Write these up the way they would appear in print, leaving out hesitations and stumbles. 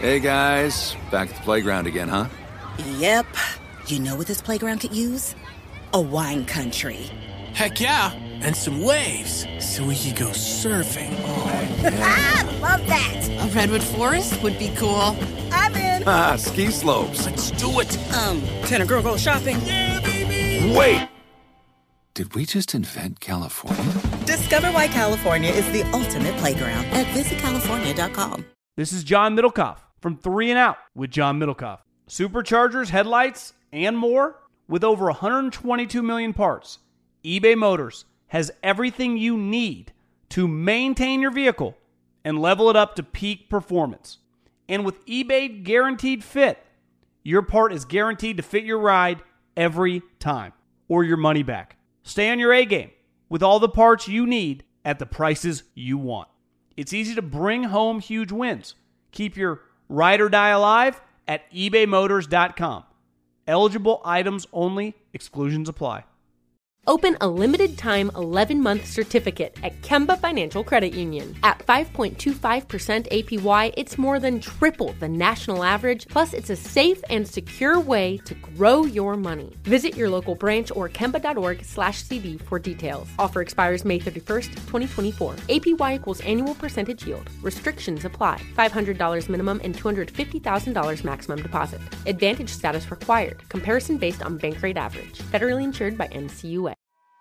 Hey guys, back at the playground again, huh? Yep. You know what this playground could use? A wine country. Heck yeah, and some waves, so we could go surfing. Oh, yeah. Ah, love that. A redwood forest would be cool. I'm in. Ah, ski slopes. Let's do it. Can a girl go shopping? Yeah, baby! Wait! Did we just invent California? Discover why California is the ultimate playground at visitcalifornia.com. This is John Middlecoff from 3 and Out with John Middlecoff. Superchargers, headlights, and more. With over 122 million parts, eBay Motors has everything you need to maintain your vehicle and level it up to peak performance. And with eBay Guaranteed Fit, your part is guaranteed to fit your ride every time or your money back. Stay on your A game with all the parts you need at the prices you want. It's easy to bring home huge wins. Keep your ride or die alive at ebaymotors.com. Eligible items only. Exclusions apply. Open a limited-time 11-month certificate at Kemba Financial Credit Union. At 5.25% APY, it's more than triple the national average, plus it's a safe and secure way to grow your money. Visit your local branch or kemba.org/CD for details. Offer expires May 31st, 2024. APY equals annual percentage yield. Restrictions apply. $500 minimum and $250,000 maximum deposit. Advantage status required. Comparison based on bank rate average. Federally insured by NCUA.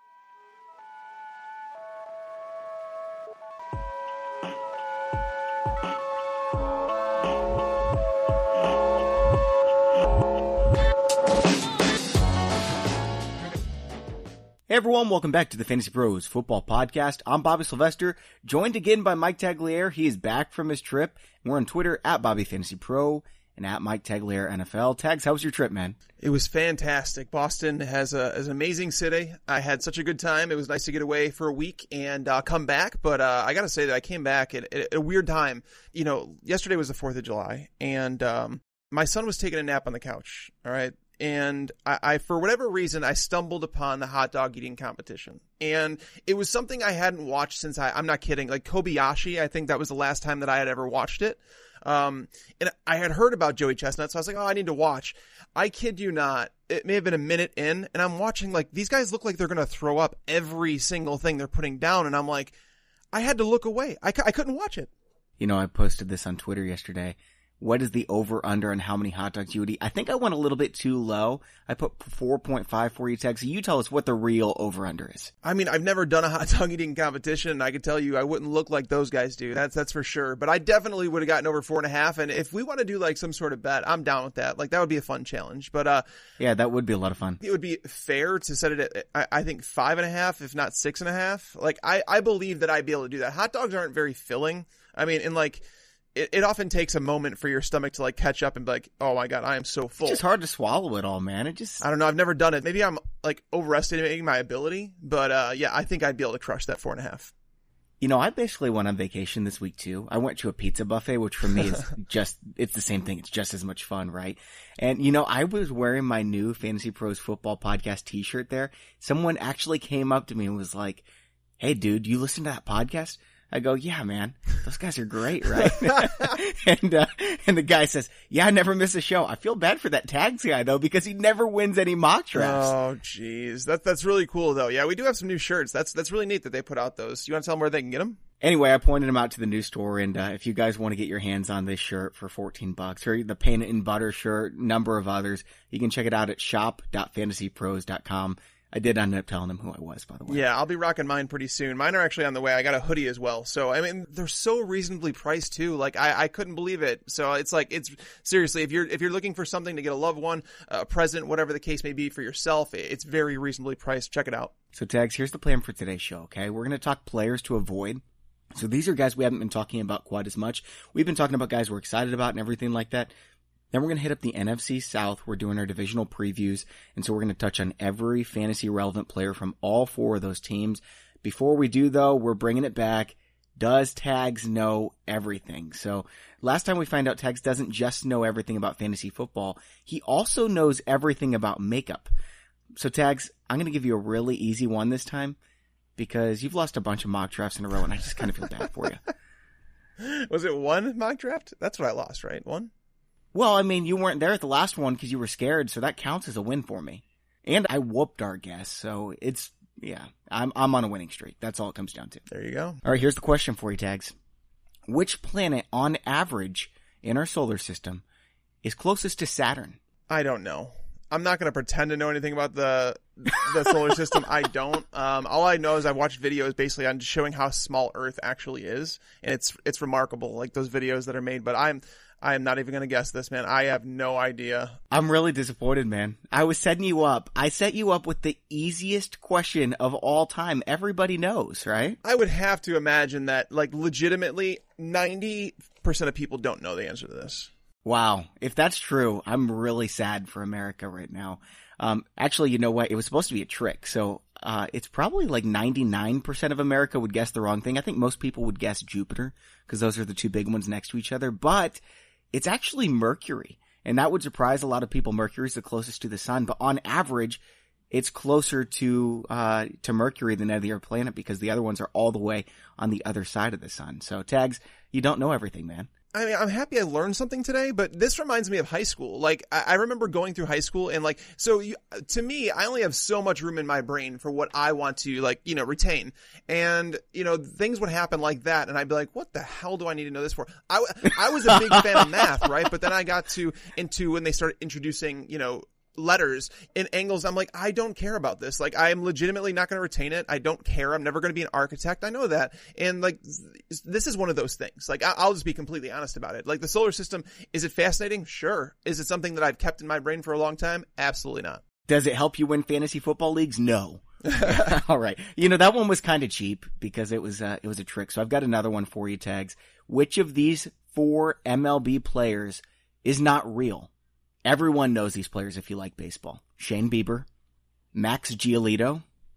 Hey everyone, welcome back to the Fantasy Pros Football Podcast. I'm Bobby Sylvester, joined again by Mike Tagliere. He is back from his trip, and we're on Twitter at BobbyFantasyPro and at Mike Tagliere NFL. Tags, how was your trip, man? It was fantastic. Boston is an amazing city. I had such a good time. It was nice to get away for a week and come back, but I got to say that I came back at a weird time. You know, yesterday was the 4th of July, and my son was taking a nap on the couch, all right? And I, for whatever reason, I stumbled upon the hot dog eating competition. And it was something I hadn't watched since I'm not kidding, like Kobayashi. I think that was the last time that I had ever watched it. And I had heard about Joey Chestnut, so I was like, oh, I need to watch. I kid you not, it may have been a minute in, and I'm watching, like, these guys look like they're going to throw up every single thing they're putting down. And I'm like, I had to look away. I couldn't watch it. You know, I posted this on Twitter yesterday. What is the over-under on how many hot dogs you would eat? I think I went a little bit too low. I put 4.5 for you, Tag. So you tell us what the real over-under is. I mean, I've never done a hot dog eating competition, and I can tell you I wouldn't look like those guys do. That's for sure. But I definitely would have gotten over 4.5. And if we want to do like some sort of bet, I'm down with that. Like, that would be a fun challenge. But yeah, that would be a lot of fun. It would be fair to set it at, I think, 5.5, if not 6.5. Like, I believe that I'd be able to do that. Hot dogs aren't very filling. I mean, and like, it often takes a moment for your stomach to like catch up and be like, oh my God, I am so full. It's just hard to swallow it all, man. I don't know. I've never done it. Maybe I'm like overestimating my ability, but yeah, I think I'd be able to crush that 4.5. You know, I basically went on vacation this week too. I went to a pizza buffet, which for me is it's the same thing. It's just as much fun, right? And you know, I was wearing my new Fantasy Pros Football Podcast t-shirt there. Someone actually came up to me and was like, hey dude, you listen to that podcast? I go, yeah, man, those guys are great, right? and the guy says, yeah, I never miss a show. I feel bad for that Tags guy though, because he never wins any mock drafts. Oh, jeez. That's really cool though. Yeah, we do have some new shirts. That's really neat that they put out those. You want to tell them where they can get them? Anyway, I pointed them out to the new store, and if you guys want to get your hands on this shirt for $14, or the Paint It in Butter shirt, number of others, you can check it out at shop.fantasypros.com. I did end up telling them who I was, by the way. Yeah, I'll be rocking mine pretty soon. Mine are actually on the way. I got a hoodie as well. So, I mean, they're so reasonably priced too. Like, I couldn't believe it. So it's like, it's seriously, if you're looking for something to get a loved one, a present, whatever the case may be for yourself, it's very reasonably priced. Check it out. So Tags, here's the plan for today's show, okay? We're going to talk players to avoid. So these are guys we haven't been talking about quite as much. We've been talking about guys we're excited about and everything like that. Then we're going to hit up the NFC South. We're doing our divisional previews. And so we're going to touch on every fantasy relevant player from all four of those teams. Before we do though, we're bringing it back. Does Tags know everything? So last time we found out Tags doesn't just know everything about fantasy football. He also knows everything about makeup. So Tags, I'm going to give you a really easy one this time because you've lost a bunch of mock drafts in a row and I just kind of feel bad for you. Was it one mock draft? That's what I lost, right? One? Well, I mean, you weren't there at the last one because you were scared, so that counts as a win for me. And I whooped our guest, so it's, yeah, I'm on a winning streak. That's all it comes down to. There you go. All right, here's the question for you, Tags. Which planet, on average, in our solar system is closest to Saturn? I don't know. I'm not going to pretend to know anything about the solar system. I don't. All I know is I've watched videos basically on just showing how small Earth actually is, and it's remarkable, like those videos that are made. But I am not even going to guess this, man. I have no idea. I'm really disappointed, man. I was setting you up. I set you up with the easiest question of all time. Everybody knows, right? I would have to imagine that, like, legitimately 90% of people don't know the answer to this. Wow. If that's true, I'm really sad for America right now. Actually, you know what? It was supposed to be a trick. So, it's probably like 99% of America would guess the wrong thing. I think most people would guess Jupiter because those are the two big ones next to each other, but it's actually Mercury. And that would surprise a lot of people. Mercury's the closest to the sun, but on average, it's closer to Mercury than any other planet because the other ones are all the way on the other side of the sun. So, Tags, you don't know everything, man. I mean, I'm happy I learned something today, but this reminds me of high school. Like, I remember going through high school and, like, to me, I only have so much room in my brain for what I want to, like, you know, retain. And, you know, things would happen like that, and I'd be like, what the hell do I need to know this for? I was a big fan of math, right? But then I got into when they started introducing, you know, letters and angles. I'm like, I don't care about this. Like, I am legitimately not going to retain it. I don't care. I'm never going to be an architect. I know that. And, like, this is one of those things. Like, I'll just be completely honest about it. Like, the solar system, is it fascinating? Sure. Is it something that I've kept in my brain for a long time? Absolutely not. Does it help you win fantasy football leagues? No. All right. You know, that one was kind of cheap because it was a trick. So I've got another one for you, Tags. Which of these 4 MLB players is not real? Everyone knows these players if you like baseball. Shane Bieber, Max Giolito,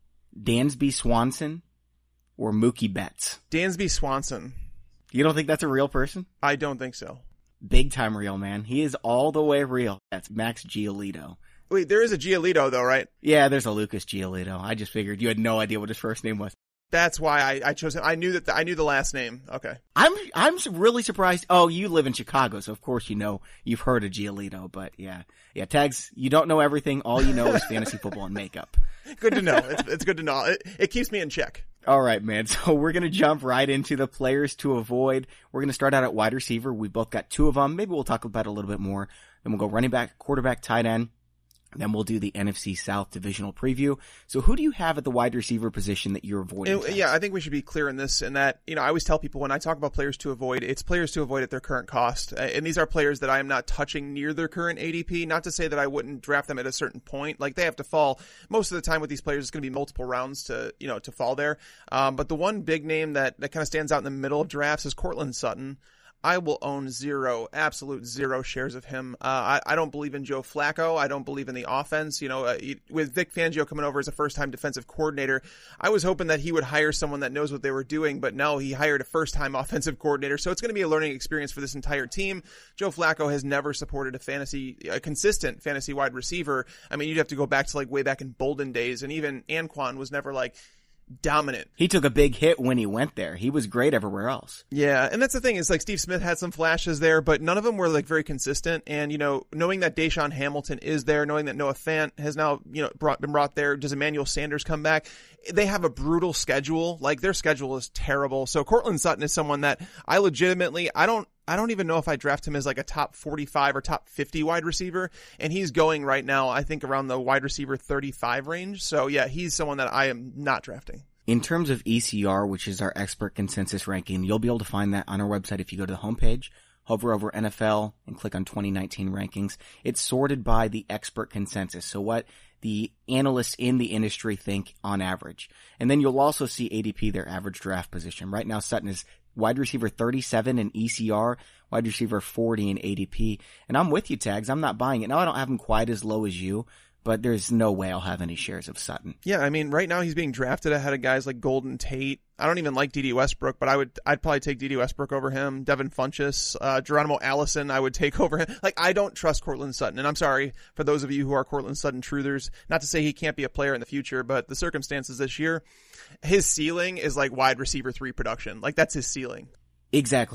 Dansby Swanson, or Mookie Betts. Dansby Swanson. You don't think that's a real person? I don't think so. Big time real, man. He is all the way real. That's Max Giolito. Wait, there is a Giolito though, right? Yeah, there's a Lucas Giolito. I just figured you had no idea what his first name was. That's why I chose him. I knew that I knew the last name. Okay. I'm really surprised. Oh, you live in Chicago, so of course you've heard of Giolito, but yeah, Tags, you don't know everything. All you know is fantasy football and makeup. Good to know. It's good to know. It keeps me in check. All right, man. So we're going to jump right into the players to avoid. We're going to start out at wide receiver. We've both got 2 of them. Maybe we'll talk about it a little bit more. Then we'll go running back, quarterback, tight end. Then we'll do the NFC South divisional preview. So who do you have at the wide receiver position that you're avoiding? Yeah, I think we should be clear in this, in that, you know, I always tell people when I talk about players to avoid, it's players to avoid at their current cost. And these are players that I am not touching near their current ADP. Not to say that I wouldn't draft them at a certain point. Like, they have to fall. Most of the time with these players, it's going to be multiple rounds to fall there. But the one big name that kind of stands out in the middle of drafts is Courtland Sutton. I will own absolute zero shares of him. I don't believe in Joe Flacco. I don't believe in the offense. You know, with Vic Fangio coming over as a first-time defensive coordinator, I was hoping that he would hire someone that knows what they were doing, but no, he hired a first-time offensive coordinator. So it's going to be a learning experience for this entire team. Joe Flacco has never supported a consistent fantasy wide receiver. I mean, you'd have to go back to like way back in Bolden days, and even Anquan was never like dominant. He took a big hit when he went there. He was great everywhere else. Yeah, and that's the thing, is like Steve Smith had some flashes there, but none of them were like very consistent. And, you know, knowing that Deshaun Hamilton is there, knowing that Noah Fant has now, you know, been brought there, does Emmanuel Sanders come back? They have a brutal schedule. Like, their schedule is terrible. So Courtland Sutton is someone that I legitimately, I don't even know if I draft him as like a top 45 or top 50 wide receiver. And he's going right now, I think, around the wide receiver 35 range. So yeah, he's someone that I am not drafting. In terms of ECR, which is our expert consensus ranking, you'll be able to find that on our website if you go to the homepage, hover over NFL, and click on 2019 rankings. It's sorted by the expert consensus, so what the analysts in the industry think on average. And then you'll also see ADP, their average draft position. Right now, Sutton is wide receiver 37 in ECR, wide receiver 40 in ADP. And I'm with you, Tags. I'm not buying it. Now, I don't have him quite as low as you, but there's no way I'll have any shares of Sutton. Yeah, I mean, right now he's being drafted ahead of guys like Golden Tate. I don't even like D.D. Westbrook, but I'd probably take D.D. Westbrook over him. Devin Funchess, Geronimo Allison, I would take over him. Like, I don't trust Courtland Sutton, and I'm sorry for those of you who are Courtland Sutton truthers. Not to say he can't be a player in the future, but the circumstances this year, his ceiling is like wide receiver 3 production. Like, that's his ceiling. Exactly.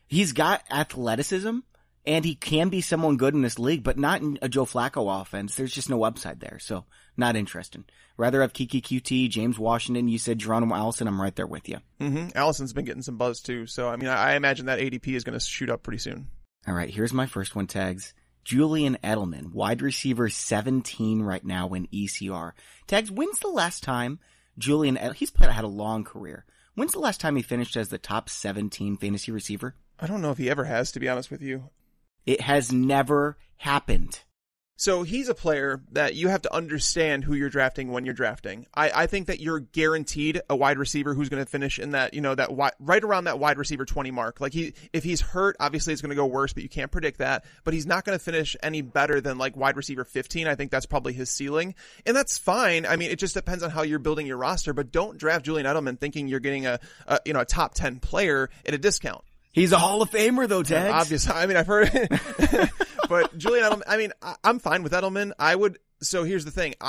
He's got athleticism, and he can be someone good in this league, but not in a Joe Flacco offense. There's just no upside there, so not interesting. Rather have Kiki QT, James Washington. You said Geronimo Allison. I'm right there with you. Mm-hmm. Allison's been getting some buzz too, so I mean, I imagine that ADP is going to shoot up pretty soon. All right, here's my first one, Tags. Julian Edelman, wide receiver 17 right now in ECR. Tags, when's the last time Julian Edelman, he's had a long career. When's the last time he finished as the top 17 fantasy receiver? I don't know if he ever has, to be honest with you. It has never happened. So he's a player that you have to understand who you're drafting when you're drafting. I think that you're guaranteed a wide receiver who's going to finish in that, right around that wide receiver 20 mark. Like if he's hurt, obviously it's going to go worse, but you can't predict that. But he's not going to finish any better than like wide receiver 15. I think that's probably his ceiling. And that's fine. I mean, it just depends on how you're building your roster, but don't draft Julian Edelman thinking you're getting a top 10 player at a discount. He's a Hall of Famer though, Tags. Obviously. I mean, I've heard it. But Julian Edelman, I mean, I'm fine with Edelman. So here's the thing.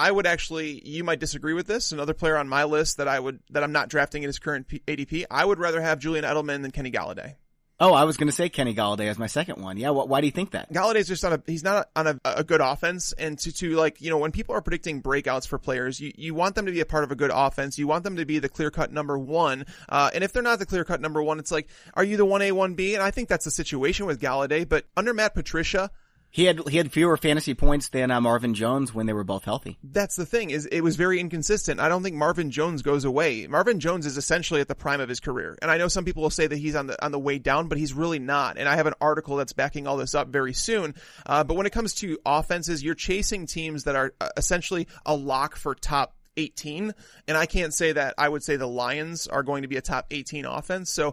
You might disagree with this. Another player on my list that I'm not drafting in his current ADP. I would rather have Julian Edelman than Kenny Golladay. Oh, I was going to say Kenny Golladay as my second one. Yeah, why do you think that? Galladay's just he's not on a good offense, and when people are predicting breakouts for players, you want them to be a part of a good offense. You want them to be the clear-cut number one. And if they're not the clear-cut number one, it's like, are you the 1A, 1B? And I think that's the situation with Golladay, but under Matt Patricia, He had fewer fantasy points than Marvin Jones when they were both healthy. That's the thing, is it was very inconsistent. I don't think Marvin Jones goes away. Marvin Jones is essentially at the prime of his career. And I know some people will say that he's on the way down, but he's really not. And I have an article that's backing all this up very soon. But when it comes to offenses, you're chasing teams that are essentially a lock for top 18. And I can't say that. I would say the Lions are going to be a top 18 offense. So,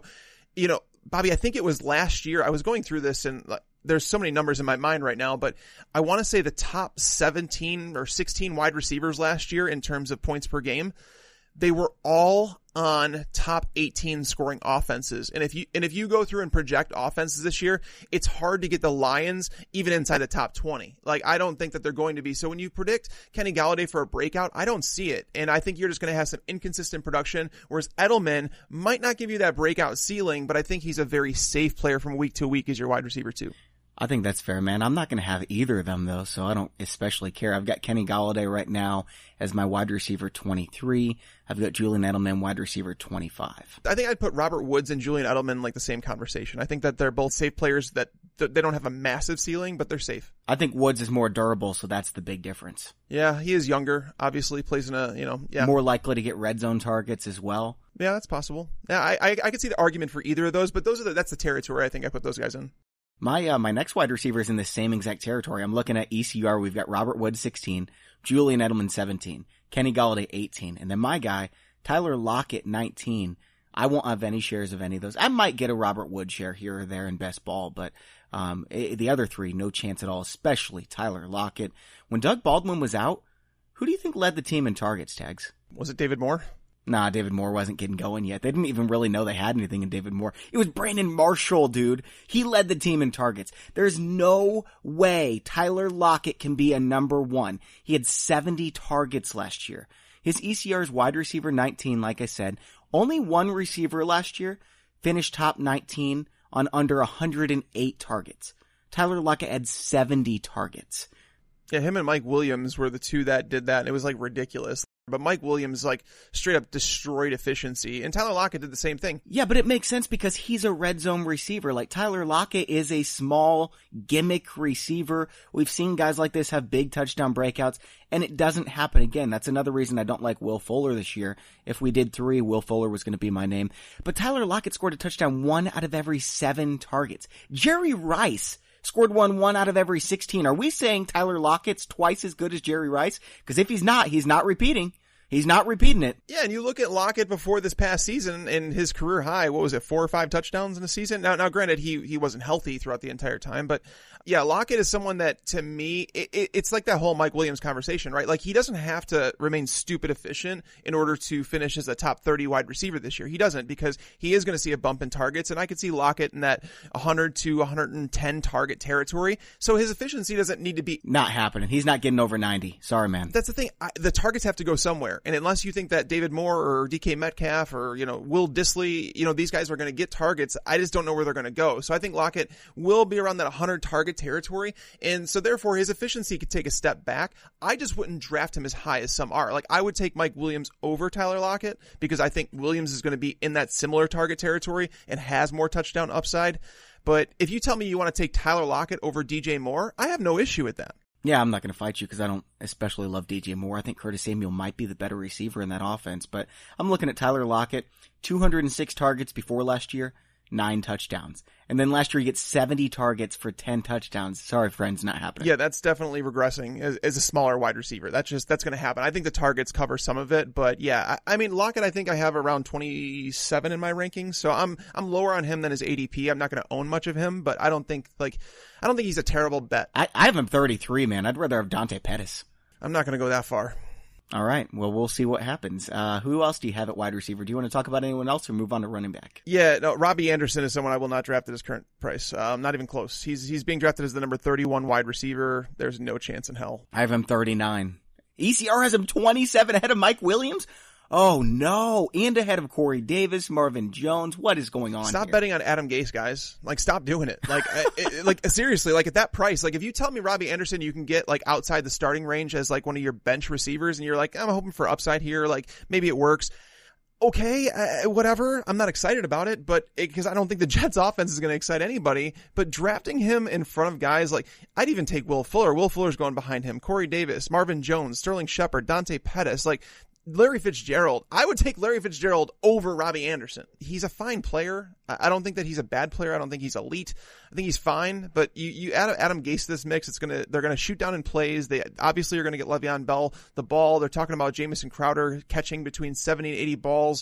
Bobby, I think it was last year. I was going through this and there's so many numbers in my mind right now, but I want to say the top 17 or 16 wide receivers last year in terms of points per game, they were all on top 18 scoring offenses. And if you go through and project offenses this year, it's hard to get the Lions even inside the top 20. Like, I don't think that they're going to be. So when you predict Kenny Golladay for a breakout, I don't see it. And I think you're just going to have some inconsistent production, whereas Edelman might not give you that breakout ceiling, but I think he's a very safe player from week to week as your wide receiver too. I think that's fair, man. I'm not going to have either of them, though, so I don't especially care. I've got Kenny Golladay right now as my wide receiver 23. I've got Julian Edelman, wide receiver 25. I think I'd put Robert Woods and Julian Edelman like the same conversation. I think that they're both safe players that they don't have a massive ceiling, but they're safe. I think Woods is more durable, so that's the big difference. Yeah, he is younger, obviously, plays in more likely to get red zone targets as well. Yeah, that's possible. Yeah, I could see the argument for either of those, but that's the territory I think I put those guys in. My next wide receiver is in the same exact territory. I'm looking at ECR. We've got Robert Woods 16, Julian Edelman 17, Kenny Golladay 18, and then my guy Tyler Lockett 19. I won't have any shares of any of those. I might get a Robert Woods share here or there in best ball, but the other three, no chance at all. Especially Tyler Lockett. When Doug Baldwin was out, who do you think led the team in targets, Tags? Was it David Moore? Nah, David Moore wasn't getting going yet. They didn't even really know they had anything in David Moore. It was Brandon Marshall, dude. He led the team in targets. There's no way Tyler Lockett can be a number one. He had 70 targets last year. His ECR is wide receiver 19, like I said. Only one receiver last year finished top 19 on under 108 targets. Tyler Lockett had 70 targets. Yeah, him and Mike Williams were the two that did that, and it was like ridiculous. But Mike Williams like straight up destroyed efficiency, and Tyler Lockett did the same thing. Yeah, but it makes sense because he's a red zone receiver. Like Tyler Lockett is a small gimmick receiver. We've seen guys like this have big touchdown breakouts, and it doesn't happen again. That's another reason I don't like Will Fuller this year. If we did 3, Will Fuller was going to be my name. But Tyler Lockett scored a touchdown 1 out of every 7 targets. Jerry Rice scored 1 out of every 16. Are we saying Tyler Lockett's twice as good as Jerry Rice? Because if he's not repeating. He's not repeating it. Yeah, and you look at Lockett before this past season and his career high, what was it, 4 or 5 touchdowns in a season? Now granted, he wasn't healthy throughout the entire time, but yeah, Lockett is someone that, to me, it's like that whole Mike Williams conversation, right? Like, he doesn't have to remain stupid efficient in order to finish as a top 30 wide receiver this year. He doesn't, because he is going to see a bump in targets, and I could see Lockett in that 100 to 110 target territory, so his efficiency doesn't need to be... Not happening. He's not getting over 90. Sorry, man. That's the thing. The targets have to go somewhere. there. And unless you think that David Moore or DK Metcalf or, Will Dissly, these guys are going to get targets, I just don't know where they're going to go. So I think Lockett will be around that 100 target territory. And so therefore his efficiency could take a step back. I just wouldn't draft him as high as some are. Like, I would take Mike Williams over Tyler Lockett because I think Williams is going to be in that similar target territory and has more touchdown upside. But if you tell me you want to take Tyler Lockett over DJ Moore, I have no issue with that. Yeah, I'm not going to fight you because I don't especially love DJ Moore. I think Curtis Samuel might be the better receiver in that offense, but I'm looking at Tyler Lockett, 206 targets before last year, 9 touchdowns. And then last year he gets 70 targets for 10 touchdowns. Sorry, friends, not happening. Yeah, that's definitely regressing as a smaller wide receiver. That's going to happen. I think the targets cover some of it, but yeah, I mean, Lockett, I think I have around 27 in my rankings. So I'm lower on him than his ADP. I'm not going to own much of him, but I don't think he's a terrible bet. I have him 33, man. I'd rather have Dante Pettis. I'm not going to go that far. All right. Well, we'll see what happens. Who else do you have at wide receiver? Do you want to talk about anyone else or move on to running back? Yeah, no, Robbie Anderson is someone I will not draft at his current price. Not even close. He's being drafted as the number 31 wide receiver. There's no chance in hell. I have him 39. ECR has him 27 ahead of Mike Williams? Oh no, and ahead of Corey Davis, Marvin Jones. What is going on Stop here? betting on Adam Gase, guys. Like, stop doing it. Like, seriously, like at that price, like if you tell me Robbie Anderson you can get like outside the starting range as like one of your bench receivers and you're like, I'm hoping for upside here, like maybe it works. Okay, whatever. I'm not excited about it, but because I don't think the Jets offense is going to excite anybody, but drafting him in front of guys like, I'd even take Will Fuller. Will Fuller's going behind him. Corey Davis, Marvin Jones, Sterling Shepard, Dante Pettis, like, Larry Fitzgerald. I would take Larry Fitzgerald over Robbie Anderson. He's a fine player. I don't think that he's a bad player. I don't think he's elite. I think he's fine, but you add Adam Gase to this mix, they're going to shoot down in plays. They obviously are going to get Le'Veon Bell the ball. They're talking about Jamison Crowder catching between 70 and 80 balls.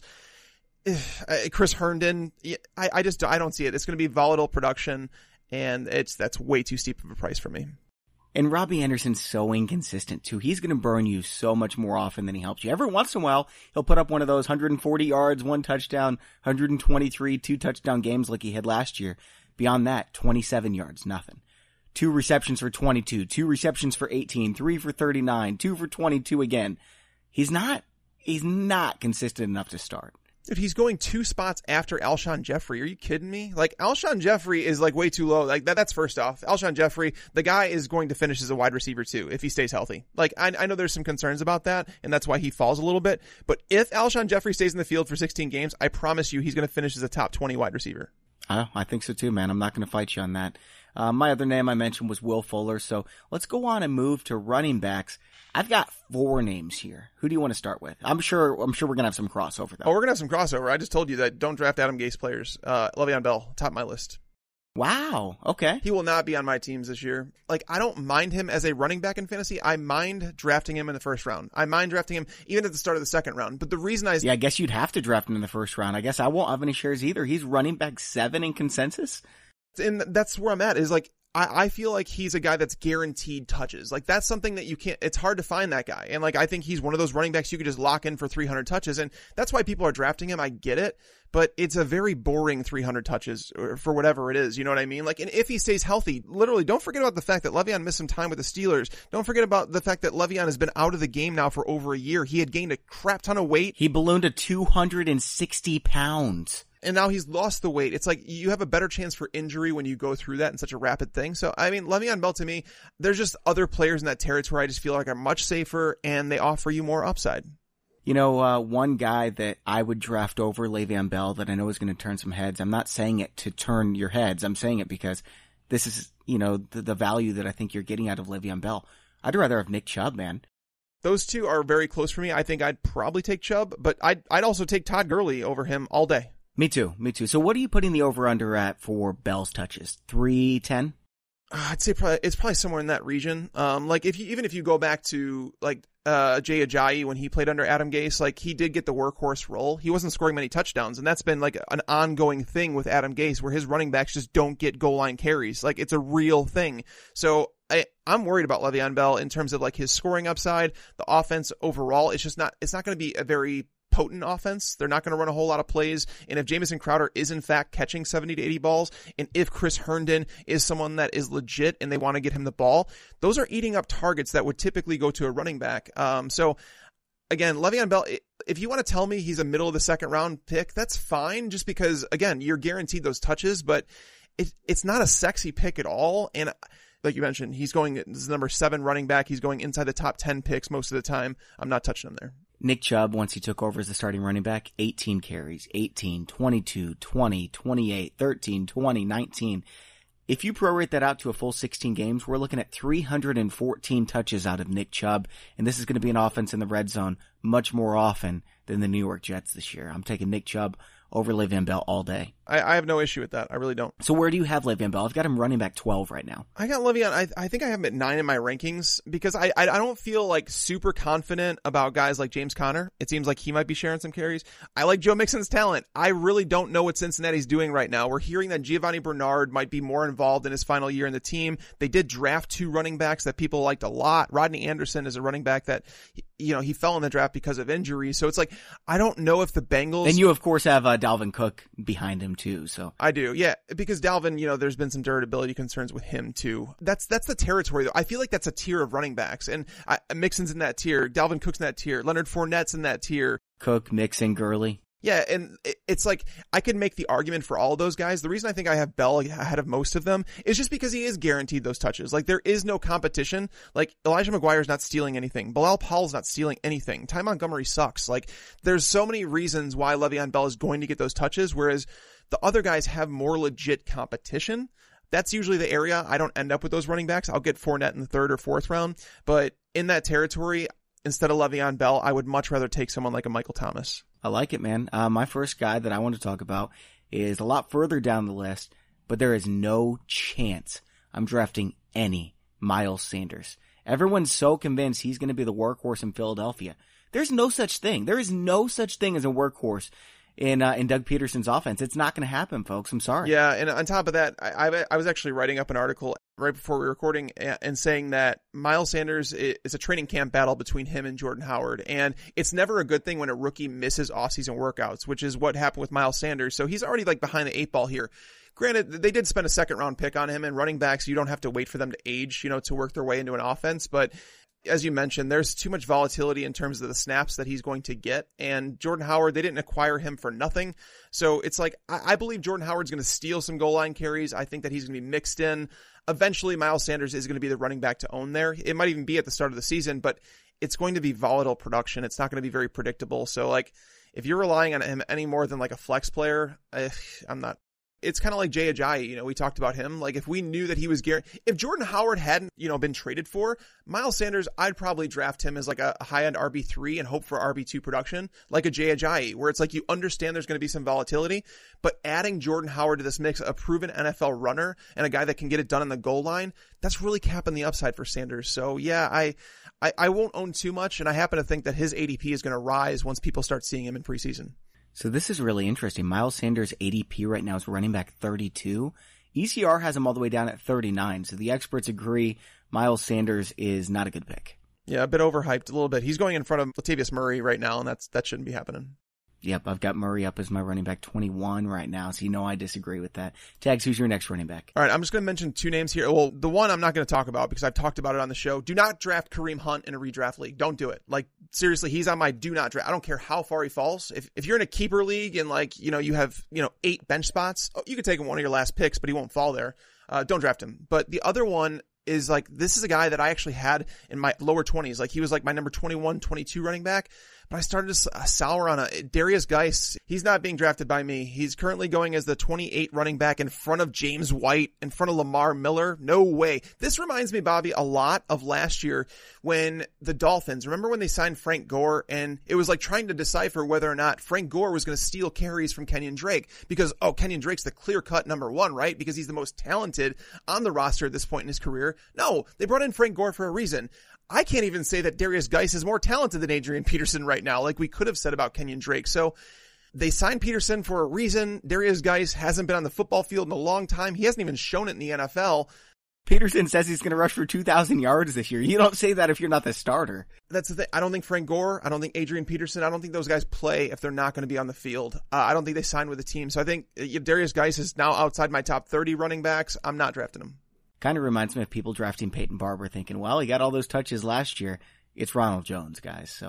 Chris Herndon. I don't see it. It's going to be volatile production, and that's way too steep of a price for me. And Robbie Anderson's so inconsistent too. He's going to burn you so much more often than he helps you. Every once in a while, he'll put up one of those 140 yards, 1 touchdown, 123, 2 touchdown games like he had last year. Beyond that, 27 yards, nothing. 2 receptions for 22, 2 receptions for 18, 3 for 39, 2 for 22 again. He's not consistent enough to start. Dude, he's going 2 spots after Alshon Jeffrey. Are you kidding me? Like, Alshon Jeffrey is like way too low. Like, that's first off. Alshon Jeffrey, the guy is going to finish as a wide receiver too, if he stays healthy. Like, I know there's some concerns about that, and that's why he falls a little bit. But if Alshon Jeffrey stays in the field for 16 games, I promise you he's going to finish as a top 20 wide receiver. I think so too, man. I'm not going to fight you on that. My other name I mentioned was Will Fuller. So let's go on and move to running backs. I've got 4 names here. Who do you want to start with? I'm sure we're going to have some crossover though. Oh, we're going to have some crossover. I just told you that don't draft Adam Gase players. Le'Veon Bell, top of my list. Wow. Okay. He will not be on my teams this year. Like, I don't mind him as a running back in fantasy. I mind drafting him in the first round. I mind drafting him even at the start of the second round. But the reason I guess you'd have to draft him in the first round. I guess I won't have any shares either. He's running back 7 in consensus. And that's where I'm at, is like, I feel like he's a guy that's guaranteed touches. Like, that's something that it's hard to find that guy. And like, I think he's one of those running backs you could just lock in for 300 touches. And that's why people are drafting him. I get it, but it's a very boring 300 touches for whatever it is. You know what I mean? Like, and if he stays healthy, literally don't forget about the fact that Le'Veon missed some time with the Steelers. Don't forget about the fact that Le'Veon has been out of the game now for over a year. He had gained a crap ton of weight. He ballooned to 260 pounds. And now he's lost the weight. It's like you have a better chance for injury when you go through that in such a rapid thing. So, I mean, Le'Veon Bell, to me, there's just other players in that territory I just feel like are much safer and they offer you more upside. You know, one guy that I would draft over Le'Veon Bell that I know is going to turn some heads. I'm not saying it to turn your heads. I'm saying it because this is, you know, the value that I think you're getting out of Le'Veon Bell. I'd rather have Nick Chubb, man. Those two are very close for me. I think I'd probably take Chubb, but I'd also take Todd Gurley over him all day. Me too. So what are you putting the over-under at for Bell's touches? 310? I'd say it's probably somewhere in that region. Like if you go back to like Jay Ajayi when he played under Adam Gase, like he did get the workhorse role. He wasn't scoring many touchdowns, and that's been like an ongoing thing with Adam Gase, where his running backs just don't get goal line carries. Like it's a real thing. So I'm worried about Le'Veon Bell in terms of like his scoring upside, the offense overall. It's not going to be a very potent offense. They're not going to run a whole lot of plays. And if Jamison Crowder is in fact catching 70 to 80 balls, and if Chris Herndon is someone that is legit and they want to get him the ball, those are eating up targets that would typically go to a running back. So again, Le'Veon Bell, if you want to tell me he's a middle of the second round pick, that's fine, just because, again, you're guaranteed those touches, but it's not a sexy pick at all. And like you mentioned, this is number 7 running back. He's going inside the top 10 picks most of the time. I'm not touching him there. Nick Chubb, once he took over as the starting running back, 18 carries, 18, 22, 20, 28, 13, 20, 19. If you prorate that out to a full 16 games, we're looking at 314 touches out of Nick Chubb, and this is going to be an offense in the red zone much more often than the New York Jets this year. I'm taking Nick Chubb over Le'Veon Bell all day. I have no issue with that. I really don't. So where do you have Le'Veon Bell? I've got him running back 12 right now. I got Le'Veon. I think I have him at 9 in my rankings because I don't feel like super confident about guys like James Conner. It seems like he might be sharing some carries. I like Joe Mixon's talent. I really don't know what Cincinnati's doing right now. We're hearing that Giovanni Bernard might be more involved in his final year in the team. They did draft 2 running backs that people liked a lot. Rodney Anderson is a running back that, he fell in the draft because of injury. So it's like, I don't know if the Bengals... And you, of course, have Dalvin Cook behind him too, so... I do, yeah, because Dalvin, there's been some durability concerns with him too. That's the territory, though. I feel like that's a tier of running backs, and Mixon's in that tier, Dalvin Cook's in that tier, Leonard Fournette's in that tier. Cook, Mixon, Gurley. Yeah, and it's like, I could make the argument for all of those guys. The reason I think I have Bell ahead of most of them is just because he is guaranteed those touches. Like, there is no competition. Like, Elijah McGuire's not stealing anything. Bilal Powell's not stealing anything. Ty Montgomery sucks. Like, there's so many reasons why Le'Veon Bell is going to get those touches, whereas the other guys have more legit competition. That's usually the area I don't end up with those running backs. I'll get Fournette in the 3rd or 4th round, but in that territory, instead of Le'Veon Bell, I would much rather take someone like a Michael Thomas. I like it, man. My first guy that I want to talk about is a lot further down the list, but there is no chance I'm drafting any Miles Sanders. Everyone's so convinced he's going to be the workhorse in Philadelphia. There's no such thing. There is no such thing as a workhorse in Doug Peterson's offense. It's not going to happen, folks. I'm sorry. Yeah, and on top of that, I was actually writing up an article right before we were recording and saying that Miles Sanders is a training camp battle between him and Jordan Howard. And it's never a good thing when a rookie misses offseason workouts, which is what happened with Miles Sanders. So he's already like behind the 8 ball here. Granted, they did spend a 2nd round pick on him, and running backs, you don't have to wait for them to age, to work their way into an offense. But as you mentioned, there's too much volatility in terms of the snaps that he's going to get. And Jordan Howard, they didn't acquire him for nothing. So it's like, I believe Jordan Howard's going to steal some goal line carries. I think that he's going to be mixed in. Eventually, Miles Sanders is going to be the running back to own there. It might even be at the start of the season, but it's going to be volatile production. It's not going to be very predictable. So like, if you're relying on him any more than like a flex player, I'm not. It's kind of like Jay Ajayi, we talked about him. Like, if we knew that he was if Jordan Howard hadn't, been traded for, Miles Sanders, I'd probably draft him as like a high-end RB3 and hope for RB2 production, like a Jay Ajayi, where it's like you understand there's going to be some volatility, but adding Jordan Howard to this mix, a proven NFL runner and a guy that can get it done on the goal line, that's really capping the upside for Sanders. So yeah, I won't own too much, and I happen to think that his ADP is going to rise once people start seeing him in preseason. So this is really interesting. Miles Sanders' ADP right now is running back 32. ECR has him all the way down at 39. So the experts agree Miles Sanders is not a good pick. Yeah, a bit overhyped a little bit. He's going in front of Latavius Murray right now, and that shouldn't be happening. Yep, I've got Murray up as my running back 21 right now, so I disagree with that. Tags, who's your next running back? All right, I'm just going to mention 2 names here. Well, the one I'm not going to talk about because I've talked about it on the show. Do not draft Kareem Hunt in a redraft league. Don't do it. Like, seriously, he's on my do not draft. I don't care how far he falls. If you're in a keeper league and you have 8 bench spots, you could take him one of your last picks, but he won't fall there. Don't draft him. But the other one is like, this is a guy that I actually had in my lower 20s. Like, he was like my number 21, 22 running back. But I started to sour on Darius Geis. He's not being drafted by me. He's currently going as the 28 running back in front of James White, in front of Lamar Miller. No way. This reminds me, Bobby, a lot of last year when the Dolphins, remember when they signed Frank Gore, and it was like trying to decipher whether or not Frank Gore was going to steal carries from Kenyon Drake because, Kenyon Drake's the clear-cut number 1, right? Because he's the most talented on the roster at this point in his career. No, they brought in Frank Gore for a reason. I can't even say that Darius Geis is more talented than Adrian Peterson right now, like we could have said about Kenyon Drake. So they signed Peterson for a reason. Darius Geis hasn't been on the football field in a long time. He hasn't even shown it in the NFL. Peterson says he's going to rush for 2,000 yards this year. You don't say that if you're not the starter. That's the thing. I don't think Frank Gore, I don't think Adrian Peterson, I don't think those guys play if they're not going to be on the field. I don't think they sign with the team. So I think if Darius Geis is now outside my top 30 running backs, I'm not drafting him. Kind of reminds me of people drafting Peyton Barber thinking, well, he got all those touches last year. It's Ronald Jones, guys. So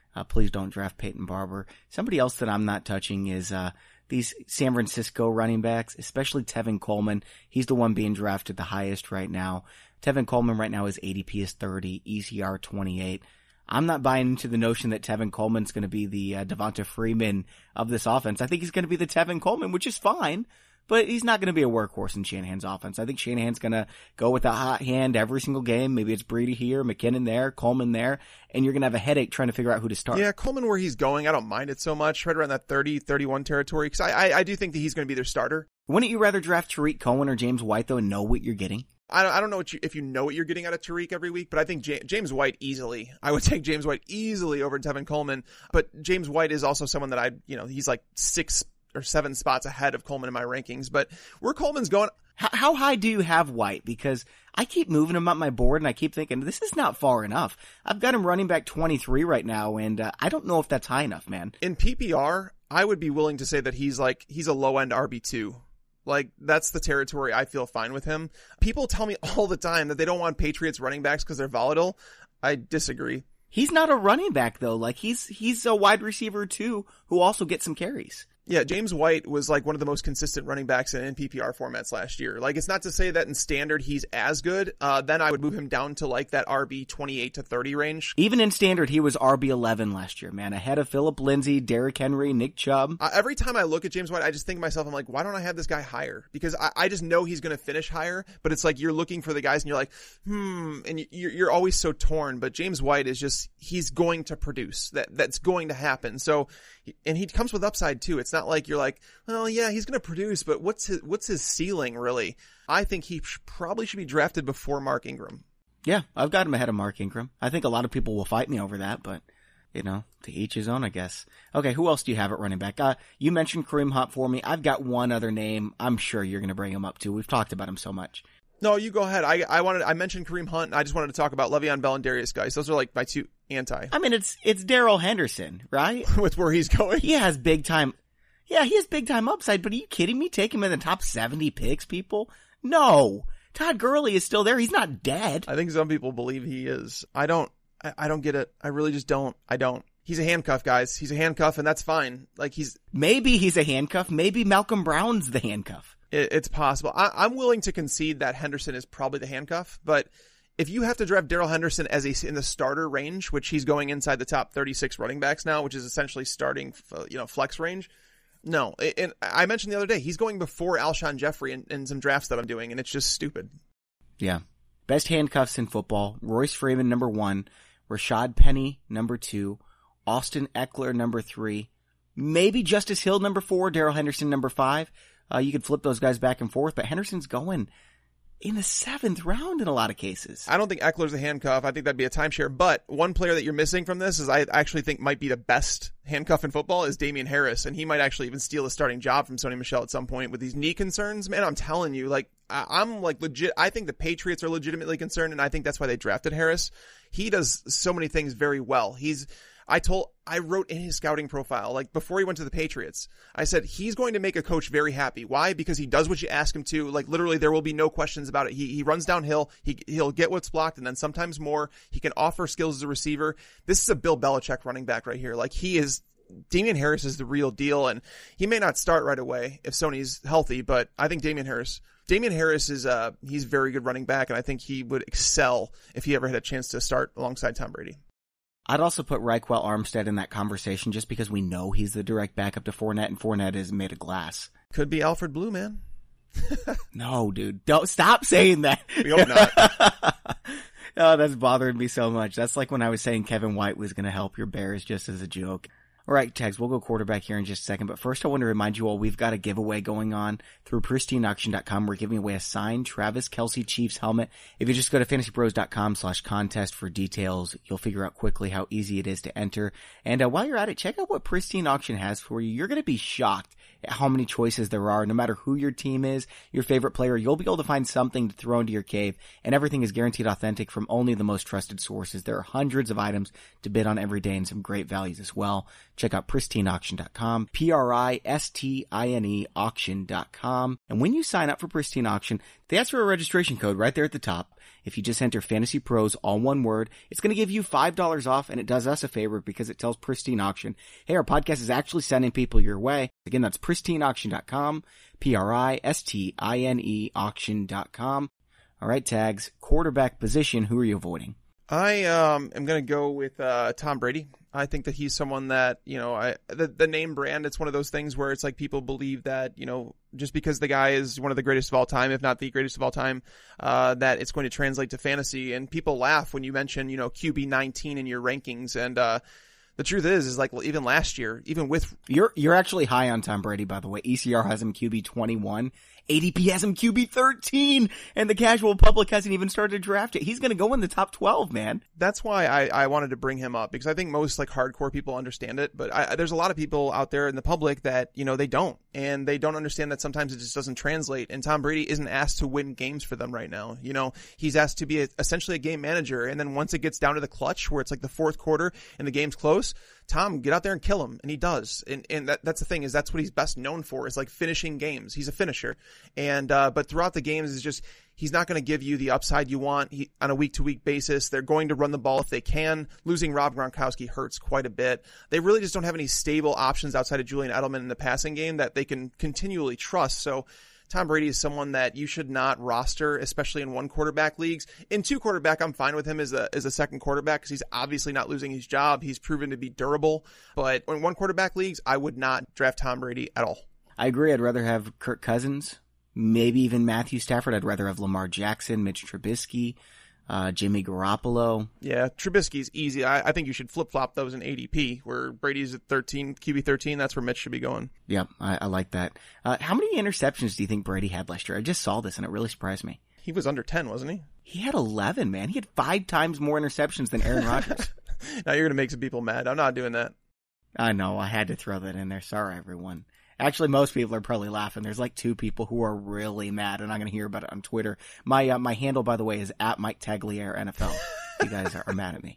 Please don't draft Peyton Barber. Somebody else that I'm not touching is these San Francisco running backs, especially Tevin Coleman. He's the one being drafted the highest right now. Tevin Coleman right now is ADP is 30, ECR 28. I'm not buying into the notion that Tevin Coleman's going to be the Devonta Freeman of this offense. I think he's going to be the Tevin Coleman, which is fine, but he's not going to be a workhorse in Shanahan's offense. I think Shanahan's going to go with a hot hand every single game. Maybe it's Brady here, McKinnon there, Coleman there, and you're going to have a headache trying to figure out who to start. Yeah, Coleman where he's going, I don't mind it so much, right around that 30, 31 territory, because I do think that he's going to be their starter. Wouldn't you rather draft Tariq Cohen or James White, though, and know what you're getting? I don't know if you know what you're getting out of Tariq every week, but I think James White easily. I would take James White easily over Tevin Coleman, but James White is also someone that he's like 6 or 7 spots ahead of Coleman in my rankings. But where Coleman's going, how high do you have White? Because I keep moving him up my board and I keep thinking this is not far enough. I've got him running back 23 right now, and I don't know if that's high enough, man. In PPR, I would be willing to say that he's a low end RB2. Like, that's the territory I feel fine with him. People tell me all the time that they don't want Patriots running backs because they're volatile. I disagree. He's not a running back, though. Like, he's a wide receiver, too, who also gets some carries. Yeah, James White was like one of the most consistent running backs in PPR formats last year. Like, it's not to say that in standard he's as good. Then I would move him down to like that RB 28 to 30 range. Even in standard, he was RB 11 last year, man. Ahead of Phillip Lindsay, Derrick Henry, Nick Chubb. Every time I look at James White, I just think to myself, I'm like, why don't I have this guy higher? Because I just know he's going to finish higher. But it's like you're looking for the guys and you're like, and you're always so torn. But James White is just, he's going to produce. That's going to happen. So, and he comes with upside too. It's not like you're like, well, yeah, he's going to produce, but what's his ceiling really? I think he probably should be drafted before Mark Ingram. Yeah, I've got him ahead of Mark Ingram. I think a lot of people will fight me over that, but to each his own, I guess. Okay, who else do you have at running back? You mentioned Kareem Hunt for me. I've got one other name. I'm sure you're going to bring him up too. We've talked about him so much. No, you go ahead. I mentioned Kareem Hunt, and I just wanted to talk about Le'Veon Bell and Darius guys. Those are like my two anti. I mean, it's Darrell Henderson, right? With where he's going. He has big time. Yeah, he has big time upside, but are you kidding me? Take him in the top 70 picks, people? No. Todd Gurley is still there. He's not dead. I think some people believe he is. I don't get it. I really just don't. I don't. He's a handcuff, guys. He's a handcuff, and that's fine. Like, maybe he's a handcuff. Maybe Malcolm Brown's the handcuff. It's possible. I'm willing to concede that Henderson is probably the handcuff, but if you have to draft Darrell Henderson in the starter range, which he's going inside the top 36 running backs now, which is essentially starting, flex range. No. And I mentioned the other day, he's going before Alshon Jeffrey in some drafts that I'm doing, and it's just stupid. Yeah. Best handcuffs in football. Royce Freeman, number 1. Rashad Penny, number 2. Austin Eckler, number 3. Maybe Justice Hill, number 4. Darrell Henderson, number 5. You could flip those guys back and forth, but Henderson's going in the 7th round in a lot of cases. I don't think Eckler's a handcuff. I think that'd be a timeshare. But one player that you're missing from this is I actually think might be the best handcuff in football is Damian Harris. And he might actually even steal a starting job from Sony Michel at some point with these knee concerns. Man, I'm telling you, like, I'm like legit. I think the Patriots are legitimately concerned, and I think that's why they drafted Harris. He does so many things very well. I wrote in his scouting profile, like before he went to the Patriots, I said, he's going to make a coach very happy. Why? Because he does what you ask him to. Like literally there will be no questions about it. He runs downhill. He'll get what's blocked and then sometimes more. He can offer skills as a receiver. This is a Bill Belichick running back right here. Like Damian Harris is the real deal, and he may not start right away if Sony's healthy, but I think Damian Harris is he's a very good running back, and I think he would excel if he ever had a chance to start alongside Tom Brady. I'd also put Raquel Armstead in that conversation just because we know he's the direct backup to Fournette, and Fournette is made of glass. Could be Alfred Blue, man. No, dude. Don't stop saying that. We hope not. Oh, that's bothering me so much. That's like when I was saying Kevin White was going to help your Bears just as a joke. All right, Tags, we'll go quarterback here in just a second. But first, I want to remind you all we've got a giveaway going on through pristineauction.com. We're giving away a signed Travis Kelce Chiefs helmet. If you just go to fantasybros.com/contest for details, you'll figure out quickly how easy it is to enter. And while you're at it, check out what Pristine Auction has for you. You're going to be shocked how many choices there are. No matter who your team is, your favorite player, you'll be able to find something to throw into your cave, and everything is guaranteed authentic from only the most trusted sources. There are hundreds of items to bid on every day and some great values as well. Check out pristineauction.com, PRISTINE auction.com. And when you sign up for Pristine Auction, they ask for a registration code right there at the top. If you just enter Fantasy Pros, all one word, it's going to give you $5 off, and it does us a favor because it tells Pristine Auction, hey, our podcast is actually sending people your way. Again, that's pristineauction.com, PRISTINE auction.com. All right, Tags, quarterback position, who are you avoiding? I am going to go with Tom Brady. I think that he's someone that, the name brand, it's one of those things where it's like people believe that, just because the guy is one of the greatest of all time, if not the greatest of all time, that it's going to translate to fantasy. And people laugh when you mention, QB 19 in your rankings. And the truth is like even last year, even with... You're actually high on Tom Brady, by the way. ECR has him QB 21. ADP has him QB 13, and the casual public hasn't even started to draft it. He's going to go in the top 12, man. That's why I wanted to bring him up, because I think most like hardcore people understand it, but there's a lot of people out there in the public that, they don't, and they don't understand that sometimes it just doesn't translate, and Tom Brady isn't asked to win games for them right now. He's asked to be essentially a game manager, and then once it gets down to the clutch, where it's like the fourth quarter and the game's close, Tom, get out there and kill him. And he does. And that's the thing, is that's what he's best known for, is like finishing games. He's a finisher. And, but throughout the games is just, he's not going to give you the upside you want on a week to week basis. They're going to run the ball if they can. Losing Rob Gronkowski hurts quite a bit. They really just don't have any stable options outside of Julian Edelman in the passing game that they can continually trust. So Tom Brady is someone that you should not roster, especially in one quarterback leagues. In two quarterback, I'm fine with him as a second quarterback because he's obviously not losing his job. He's proven to be durable. But in one quarterback leagues, I would not draft Tom Brady at all. I agree. I'd rather have Kirk Cousins, maybe even Matthew Stafford. I'd rather have Lamar Jackson, Mitch Trubisky, Jimmy Garoppolo. Yeah, Trubisky's easy. I think you should flip-flop those in ADP, where Brady's at 13, QB 13. That's where Mitch should be going. Yeah, I like that. How many interceptions do you think Brady had last year? I just saw this, and it really surprised me. He was under 10, wasn't he? He had 11, man. He had 5 times more interceptions than Aaron Rodgers. Now you're going to make some people mad. I'm not doing that. I know. I had to throw that in there. Sorry, everyone. Actually, most people are probably laughing. There's like 2 people who are really mad, and I'm going to hear about it on Twitter. My handle, by the way, is @MikeTagliere NFL. You guys are mad at me.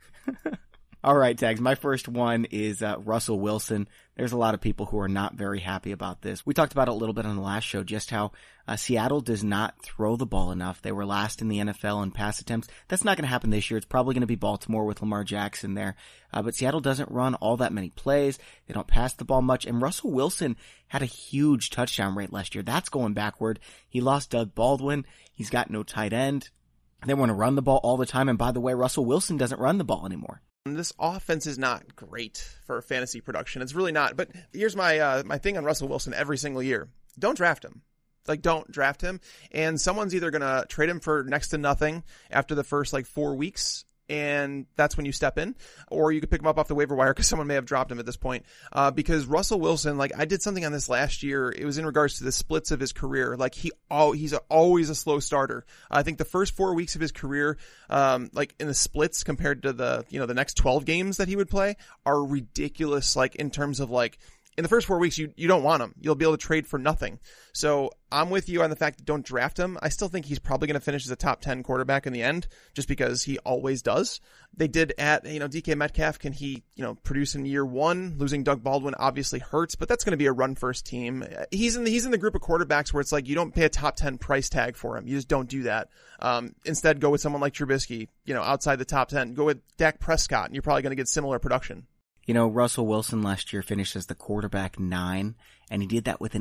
All right, Tags. My first one is Russell Wilson. There's a lot of people who are not very happy about this. We talked about it a little bit on the last show, just how Seattle does not throw the ball enough. They were last in the NFL in pass attempts. That's not going to happen this year. It's probably going to be Baltimore with Lamar Jackson there. But Seattle doesn't run all that many plays. They don't pass the ball much. And Russell Wilson had a huge touchdown rate last year. That's going backward. He lost Doug Baldwin. He's got no tight end. They want to run the ball all the time. And by the way, Russell Wilson doesn't run the ball anymore. This offense is not great for fantasy production. It's really not. But here's my thing on Russell Wilson every single year. Don't draft him. Don't draft him. And someone's either going to trade him for next to nothing after the first 4 weeks, and that's when you step in, or you could pick him up off the waiver wire because someone may have dropped him at this point. Because Russell Wilson, I did something on this last year. It was in regards to the splits of his career. He's always a slow starter. I think the first 4 weeks of his career, in the splits compared to the next 12 games that he would play, are ridiculous. In terms of in the first 4 weeks, you don't want him. You'll be able to trade for nothing. So I'm with you on the fact that don't draft him. I still think he's probably going to finish as a top 10 quarterback in the end, just because he always does. They did at, DK Metcalf. Can he, produce in year one? Losing Doug Baldwin obviously hurts, but that's going to be a run first team. He's in the group of quarterbacks where it's you don't pay a top 10 price tag for him. You just don't do that. Instead, go with someone like Trubisky, outside the top 10. Go with Dak Prescott, and you're probably going to get similar production. Russell Wilson last year finished as the quarterback 9, and he did that with an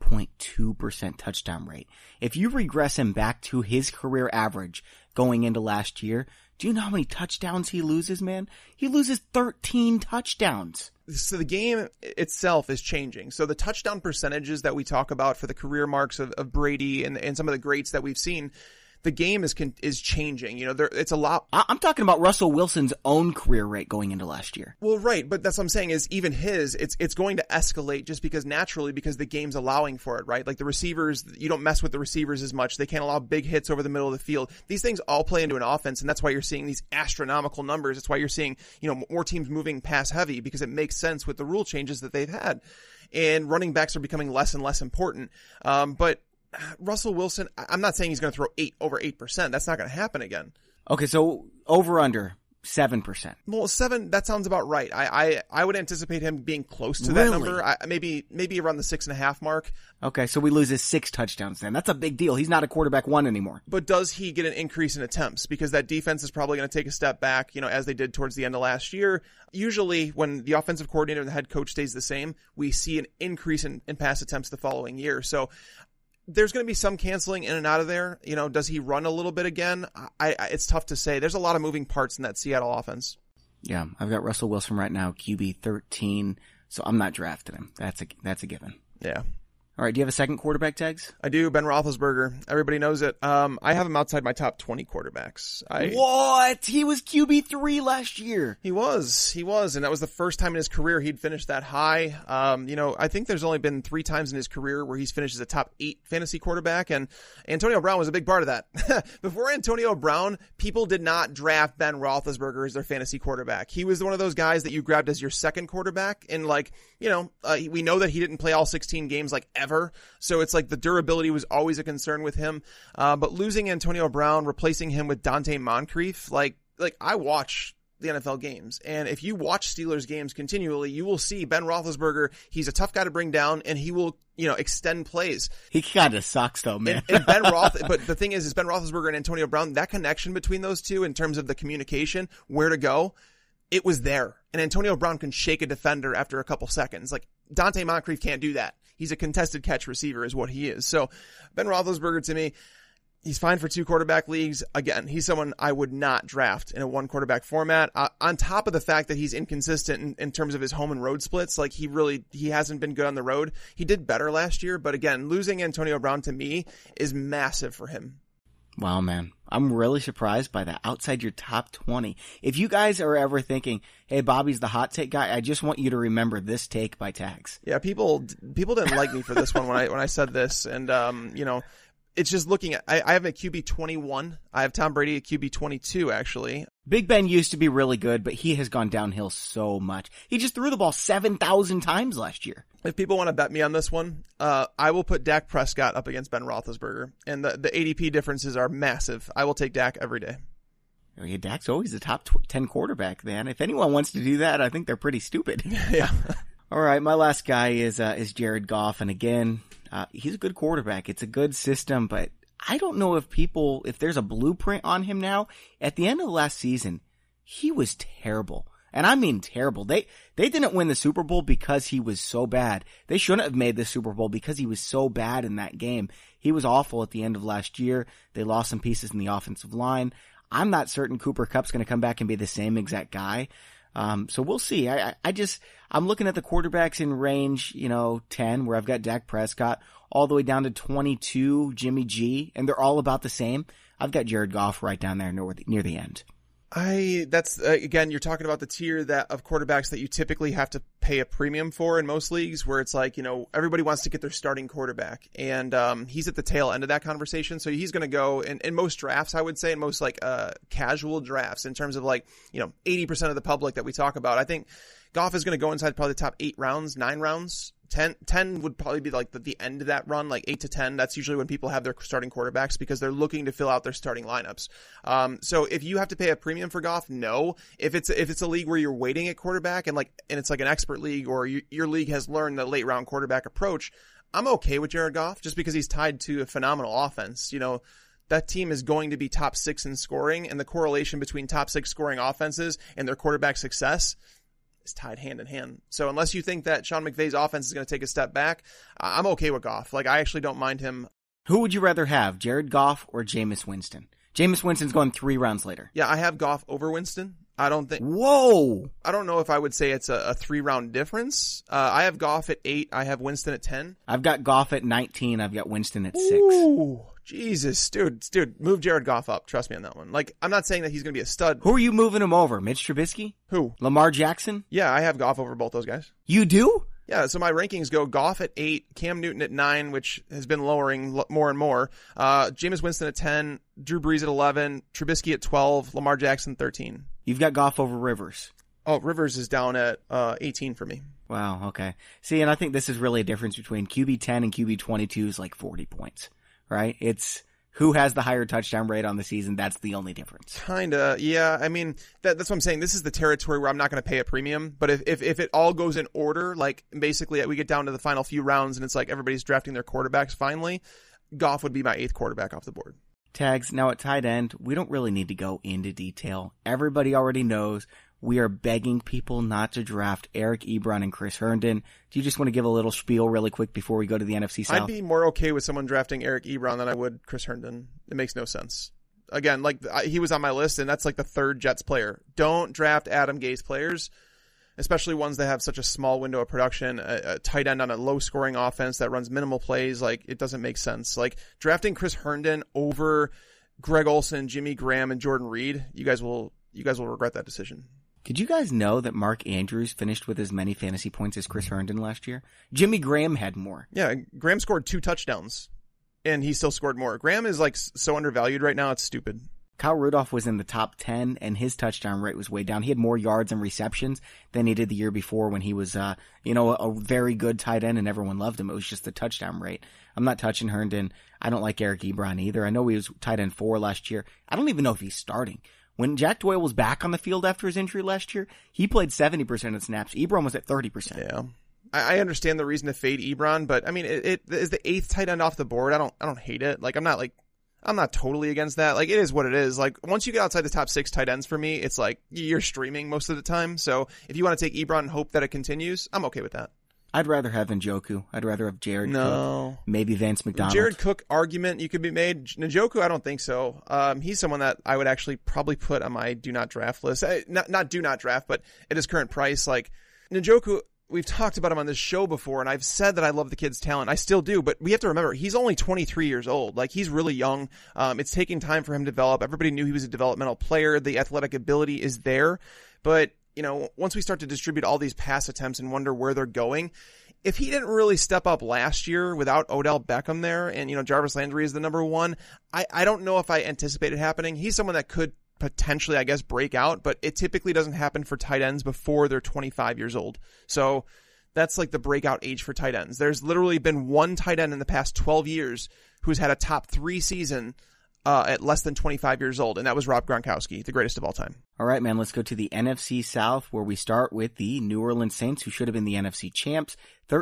8.2% touchdown rate. If you regress him back to his career average going into last year, do you know how many touchdowns he loses, man? He loses 13 touchdowns. So the game itself is changing. So the touchdown percentages that we talk about for the career marks of Brady and some of the greats that we've seen, the game is changing. It's a lot. I'm talking about Russell Wilson's own career rate going into last year. Well, right. But that's what I'm saying is even it's going to escalate just because the game's allowing for it, right? The receivers, you don't mess with the receivers as much. They can't allow big hits over the middle of the field. These things all play into an offense, and that's why you're seeing these astronomical numbers. It's why you're seeing, more teams moving pass heavy because it makes sense with the rule changes that they've had. and running backs are becoming less and less important. But Russell Wilson, I'm not saying he's going to throw over 8%. That's not going to happen again. Okay, so over under 7%. Well, 7, that sounds about right. I would anticipate him being close to that number. Maybe around the 6.5 mark. Okay, so we lose his 6 touchdowns then. That's a big deal. He's not a quarterback 1 anymore. But does he get an increase in attempts? Because that defense is probably going to take a step back, as they did towards the end of last year. Usually when the offensive coordinator and the head coach stays the same, we see an increase in pass attempts the following year. So there's going to be some canceling in and out of there. Does he run a little bit again? It's tough to say. There's a lot of moving parts in that Seattle offense. Yeah, I've got Russell Wilson right now, QB 13, so I'm not drafting him. That's a given. Yeah. All right, do you have a second quarterback, Tags? I do, Ben Roethlisberger. Everybody knows it. I have him outside my top 20 quarterbacks. What? He was QB 3 last year. He was, and that was the first time in his career he'd finished that high. I think there's only been 3 times in his career where he's finished as a top 8 fantasy quarterback, and Antonio Brown was a big part of that. Before Antonio Brown, people did not draft Ben Roethlisberger as their fantasy quarterback. He was one of those guys that you grabbed as your second quarterback, and we know that he didn't play all 16 games ever. So it's the durability was always a concern with him. But losing Antonio Brown, replacing him with Dante Moncrief, I watch the NFL games. And if you watch Steelers games continually, you will see Ben Roethlisberger. He's a tough guy to bring down, and he will, extend plays. He kind of sucks though, man. But the thing is Ben Roethlisberger and Antonio Brown, that connection between those two in terms of the communication, where to go, it was there. And Antonio Brown can shake a defender after a couple seconds. Dante Moncrief can't do that. He's a contested catch receiver is what he is. So Ben Roethlisberger, to me, he's fine for 2 quarterback leagues. Again, he's someone I would not draft in a 1 quarterback format. On top of the fact that he's inconsistent in terms of his home and road splits, he hasn't been good on the road. He did better last year, but again, losing Antonio Brown to me is massive for him. Wow, man. I'm really surprised by that. Outside your top 20. If you guys are ever thinking, hey, Bobby's the hot take guy, I just want you to remember this take by Tags. Yeah, people didn't like me for this one when I said this. And, it's just looking at, I have a QB 21. I have Tom Brady at QB 22, actually. Big Ben used to be really good, but he has gone downhill so much. He just threw the ball 7,000 times last year. If people want to bet me on this one, I will put Dak Prescott up against Ben Roethlisberger. And the ADP differences are massive. I will take Dak every day. Yeah, Dak's always the top 10 quarterback, man. If anyone wants to do that, I think they're pretty stupid. Yeah. All right, my last guy is Jared Goff. And again, he's a good quarterback. It's a good system, but I don't know if there's a blueprint on him now. At the end of the last season, he was terrible. And I mean terrible. They didn't win the Super Bowl because he was so bad. They shouldn't have made the Super Bowl because he was so bad in that game. He was awful at the end of last year. They lost some pieces in the offensive line. I'm not certain Cooper Kupp's going to come back and be the same exact guy. So we'll see. I'm looking at the quarterbacks in range, 10, where I've got Dak Prescott, all the way down to 22, Jimmy G, and they're all about the same. I've got Jared Goff right down there near the end. Again, you're talking about the tier of quarterbacks that you typically have to pay a premium for in most leagues, where it's everybody wants to get their starting quarterback, and he's at the tail end of that conversation. So he's going to go in most drafts, I would say, in most casual drafts, in terms of 80% of the public that we talk about. I think Goff is going to go inside probably the top 8 rounds, 9 rounds. 10 would probably be the end of that run, 8 to 10. That's usually when people have their starting quarterbacks because they're looking to fill out their starting lineups. So if you have to pay a premium for Goff, no. If it's a league where you're waiting at quarterback and it's an expert league, or your league has learned the late round quarterback approach, I'm okay with Jared Goff just because he's tied to a phenomenal offense. That team is going to be top 6 in scoring, and the correlation between top 6 scoring offenses and their quarterback success is tied hand in hand. So unless you think that Sean McVay's offense is going to take a step back, I'm okay with Goff. I actually don't mind him. Who would you rather have, Jared Goff or Jameis Winston? Jameis Winston's going 3 rounds later. Yeah, I have Goff over Winston. I don't think. Whoa! I don't know if I would say it's a 3-round difference. I have Goff at 8. I have Winston at 10. I've got Goff at 19. I've got Winston at 6. Ooh, Jesus, dude, move Jared Goff up. Trust me on that one. I'm not saying that he's going to be a stud. Who are you moving him over? Mitch Trubisky? Who? Lamar Jackson? Yeah, I have Goff over both those guys. You do? Yeah, so my rankings go Goff at 8, Cam Newton at 9, which has been lowering more and more. Jameis Winston at 10, Drew Brees at 11, Trubisky at 12, Lamar Jackson 13. You've got Goff over Rivers. Oh, Rivers is down at 18 for me. Wow, okay. See, and I think this is really a difference between QB 10 and QB 22 is like 40 points, right? It's who has the higher touchdown rate on the season. That's the only difference. Kinda, yeah. I mean, that's what I'm saying. This is the territory where I'm not going to pay a premium. But if it all goes in order, like basically we get down to the final few rounds and it's like everybody's drafting their quarterbacks finally, Goff would be my 8th quarterback off the board. Tags, now at tight end, we don't really need to go into detail. Everybody already knows we are begging people not to draft Eric Ebron and Chris Herndon. Do you just want to give a little spiel really quick before we go to the NFC South? I'd be more okay with someone drafting Eric Ebron than I would Chris Herndon. It makes no sense. Again, like he was on my list, and that's like the 3rd Jets player. Don't draft Adam Gase players, especially ones that have such a small window of production, a tight end on a low-scoring offense that runs minimal plays. Like, it doesn't make sense. Like, drafting Chris Herndon over Greg Olsen, Jimmy Graham, and Jordan Reed, you guys will regret that decision. Did you guys know that Mark Andrews finished with as many fantasy points as Chris Herndon last year? Jimmy Graham had more. Yeah, Graham scored 2 touchdowns, and he still scored more. Graham is like so undervalued right now, it's stupid. Kyle Rudolph was in the top 10, and his touchdown rate was way down. He had more yards and receptions than he did the year before when he was, a very good tight end and everyone loved him. It was just the touchdown rate. I'm not touching Herndon. I don't like Eric Ebron either. I know he was tight end 4 last year. I don't even know if he's starting. When Jack Doyle was back on the field after his injury last year, he played 70% of snaps. Ebron was at 30%. Yeah. I understand the reason to fade Ebron, but I mean, it is the 8th tight end off the board. I don't hate it. Like, I'm not totally against that. Like, it is what it is. Like, once you get outside the top 6 tight ends for me, it's like you're streaming most of the time. So if you want to take Ebron and hope that it continues, I'm okay with that. I'd rather have Njoku. I'd rather have Jared Cook. Maybe Vance McDonald. Jared Cook argument you could be made. Njoku, I don't think so. He's someone that I would actually probably put on my do not draft list. Not do not draft, but at his current price. Like, Njoku, we've talked about him on this show before, and I've said that I love the kid's talent. I still do, but we have to remember, he's only 23 years old. Like, he's really young. It's taking time for him to develop. Everybody knew he was a developmental player. The athletic ability is there. But, once we start to distribute all these pass attempts and wonder where they're going, if he didn't really step up last year without Odell Beckham there, and, Jarvis Landry is the number 1, I don't know if I anticipate it happening. He's someone that could potentially, I guess, break out, but it typically doesn't happen for tight ends before they're 25 years old. So that's like the breakout age for tight ends. There's literally been one tight end in the past 12 years who's had a top 3 season at less than 25 years old, and that was Rob Gronkowski, the greatest of all time. All right, man, let's go to the NFC South, where we start with the New Orleans Saints, who should have been the NFC champs,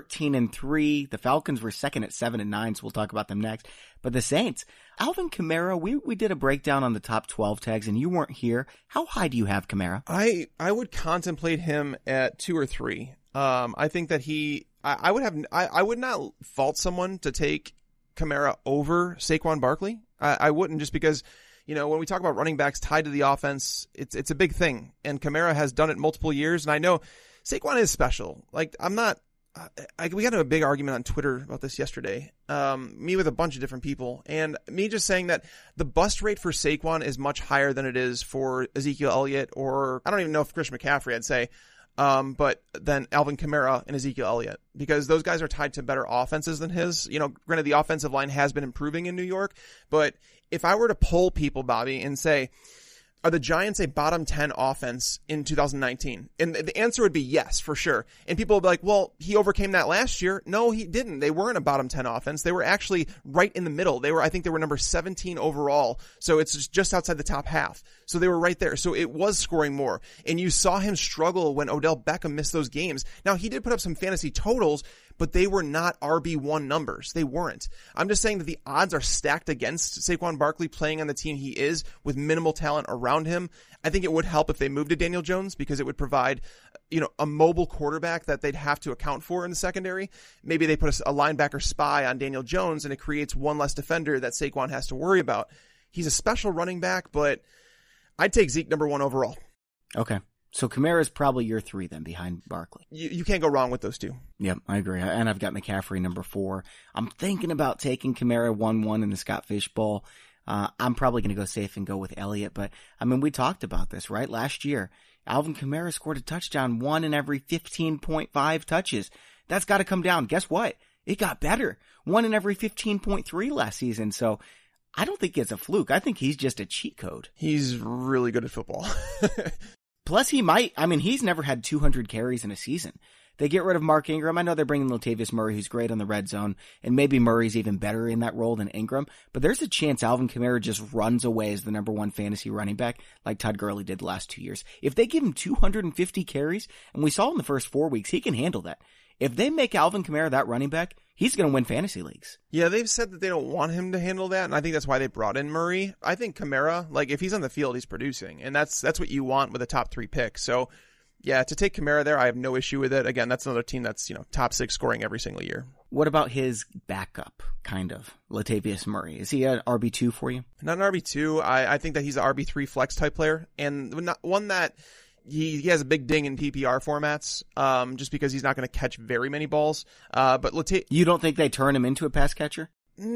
13-3. The Falcons were second at 7-9, so we'll talk about them next. But the Saints, Alvin Kamara, we did a breakdown on the top 12 tags, and you weren't here. How high do you have Kamara? I would contemplate him at 2 or 3. I think that I would not fault someone to take Kamara over Saquon Barkley. I wouldn't, just because, when we talk about running backs tied to the offense, it's a big thing. And Kamara has done it multiple years. And I know Saquon is special. Like, we got into a big argument on Twitter about this yesterday. Me with a bunch of different people, and me just saying that the bust rate for Saquon is much higher than it is for Ezekiel Elliott, or I don't even know if Christian McCaffrey, I'd say. But then Alvin Kamara and Ezekiel Elliott, because those guys are tied to better offenses than his. Granted, the offensive line has been improving in New York, but if I were to poll people, Bobby, and say, are the Giants a bottom 10 offense in 2019? And the answer would be yes, for sure. And people would be like, well, he overcame that last year. No, he didn't. They weren't a bottom 10 offense. They were actually right in the middle. I think they were number 17 overall. So it's just outside the top half. So they were right there. So it was scoring more. And you saw him struggle when Odell Beckham missed those games. Now, he did put up some fantasy totals, but they were not RB1 numbers. They weren't. I'm just saying that the odds are stacked against Saquon Barkley playing on the team he is with minimal talent around him. I think it would help if they moved to Daniel Jones, because it would provide, a mobile quarterback that they'd have to account for in the secondary. Maybe they put a linebacker spy on Daniel Jones, and it creates one less defender that Saquon has to worry about. He's a special running back, but I'd take Zeke number 1 overall. Okay. So Kamara's probably your 3 then, behind Barkley. You can't go wrong with those 2. Yep, I agree. And I've got McCaffrey number 4. I'm thinking about taking Kamara 1-1 in the Scott Fish Bowl. I'm probably going to go safe and go with Elliott. But, we talked about this, right? Last year, Alvin Kamara scored a touchdown 1 in every 15.5 touches. That's got to come down. Guess what? It got better. 1 in every 15.3 last season. So I don't think it's a fluke. I think he's just a cheat code. He's really good at football. Plus, he's never had 200 carries in a season. They get rid of Mark Ingram. I know they're bringing Latavius Murray, who's great on the red zone, and maybe Murray's even better in that role than Ingram, but there's a chance Alvin Kamara just runs away as the number one fantasy running back like Todd Gurley did the last 2 years. If they give him 250 carries, and we saw in the first 4 weeks, he can handle that. If they make Alvin Kamara that running back, he's going to win fantasy leagues. Yeah, they've said that they don't want him to handle that, and I think that's why they brought in Murray. I think Kamara, like, if he's on the field, he's producing, and that's what you want with a top 3 pick. So, yeah, to take Kamara there, I have no issue with it. Again, that's another team that's, top 6 scoring every single year. What about his backup, kind of, Latavius Murray? Is he an RB2 for you? Not an RB2. I think that he's an RB3 flex type player, and one that he has a big ding in PPR formats, just because he's not going to catch very many balls. But you don't think they turn him into a pass catcher?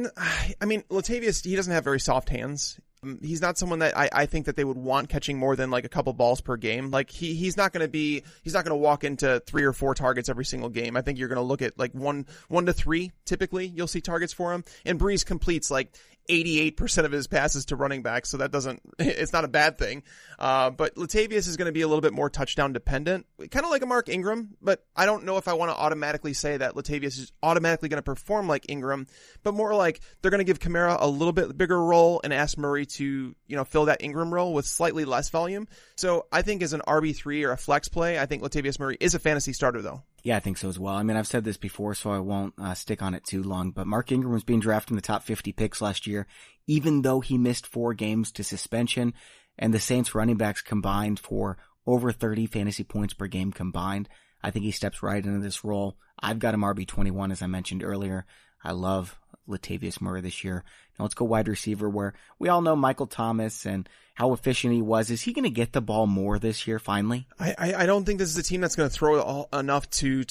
I mean, Latavius, he doesn't have very soft hands. He's not someone that I think that they would want catching more than like a couple balls per game. Like he's not going to walk into 3 or 4 targets every single game. I think you're going to look at like 1 to 3 typically you'll see targets for him. And Breeze completes like 88% of his passes to running backs, so it's not a bad thing. But Latavius is going to be a little bit more touchdown dependent, kind of like a Mark Ingram, but I don't know if I want to automatically say that Latavius is automatically going to perform like Ingram, but more like they're going to give Kamara a little bit bigger role and ask Murray to, fill that Ingram role with slightly less volume. So I think as an RB3 or a flex play, I think Latavius Murray is a fantasy starter though. Yeah, I think so as well. I mean, I've said this before, so I won't stick on it too long, but Mark Ingram was being drafted in the top 50 picks last year, even though he missed 4 games to suspension, and the Saints running backs combined for over 30 fantasy points per game combined. I think he steps right into this role. I've got him RB21, as I mentioned earlier. I love Latavius Murray this year. Now let's go wide receiver, where we all know Michael Thomas and how efficient he was. Is he going to get the ball more this year finally? I don't think this is a team that's going to throw enough to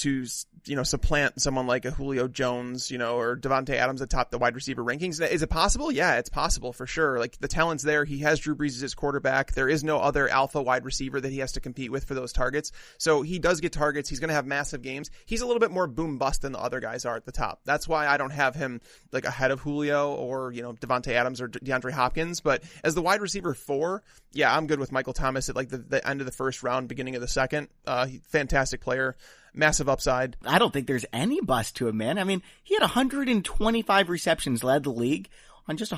supplant someone like a Julio Jones, or Devontae Adams atop the wide receiver rankings. Is it possible? Yeah, it's possible for sure. Like the talent's there. He has Drew Brees as his quarterback. There is no other alpha wide receiver that he has to compete with for those targets. So he does get targets. He's going to have massive games. He's a little bit more boom bust than the other guys are at the top. That's why I don't have him like ahead of Julio or, Devontae Adams or DeAndre Hopkins. But as the wide receiver 4, yeah, I'm good with Michael Thomas at like the end of the first round, beginning of the second. Fantastic player. Massive upside. I don't think there's any bust to him, man. I mean, he had 125 receptions, led the league on just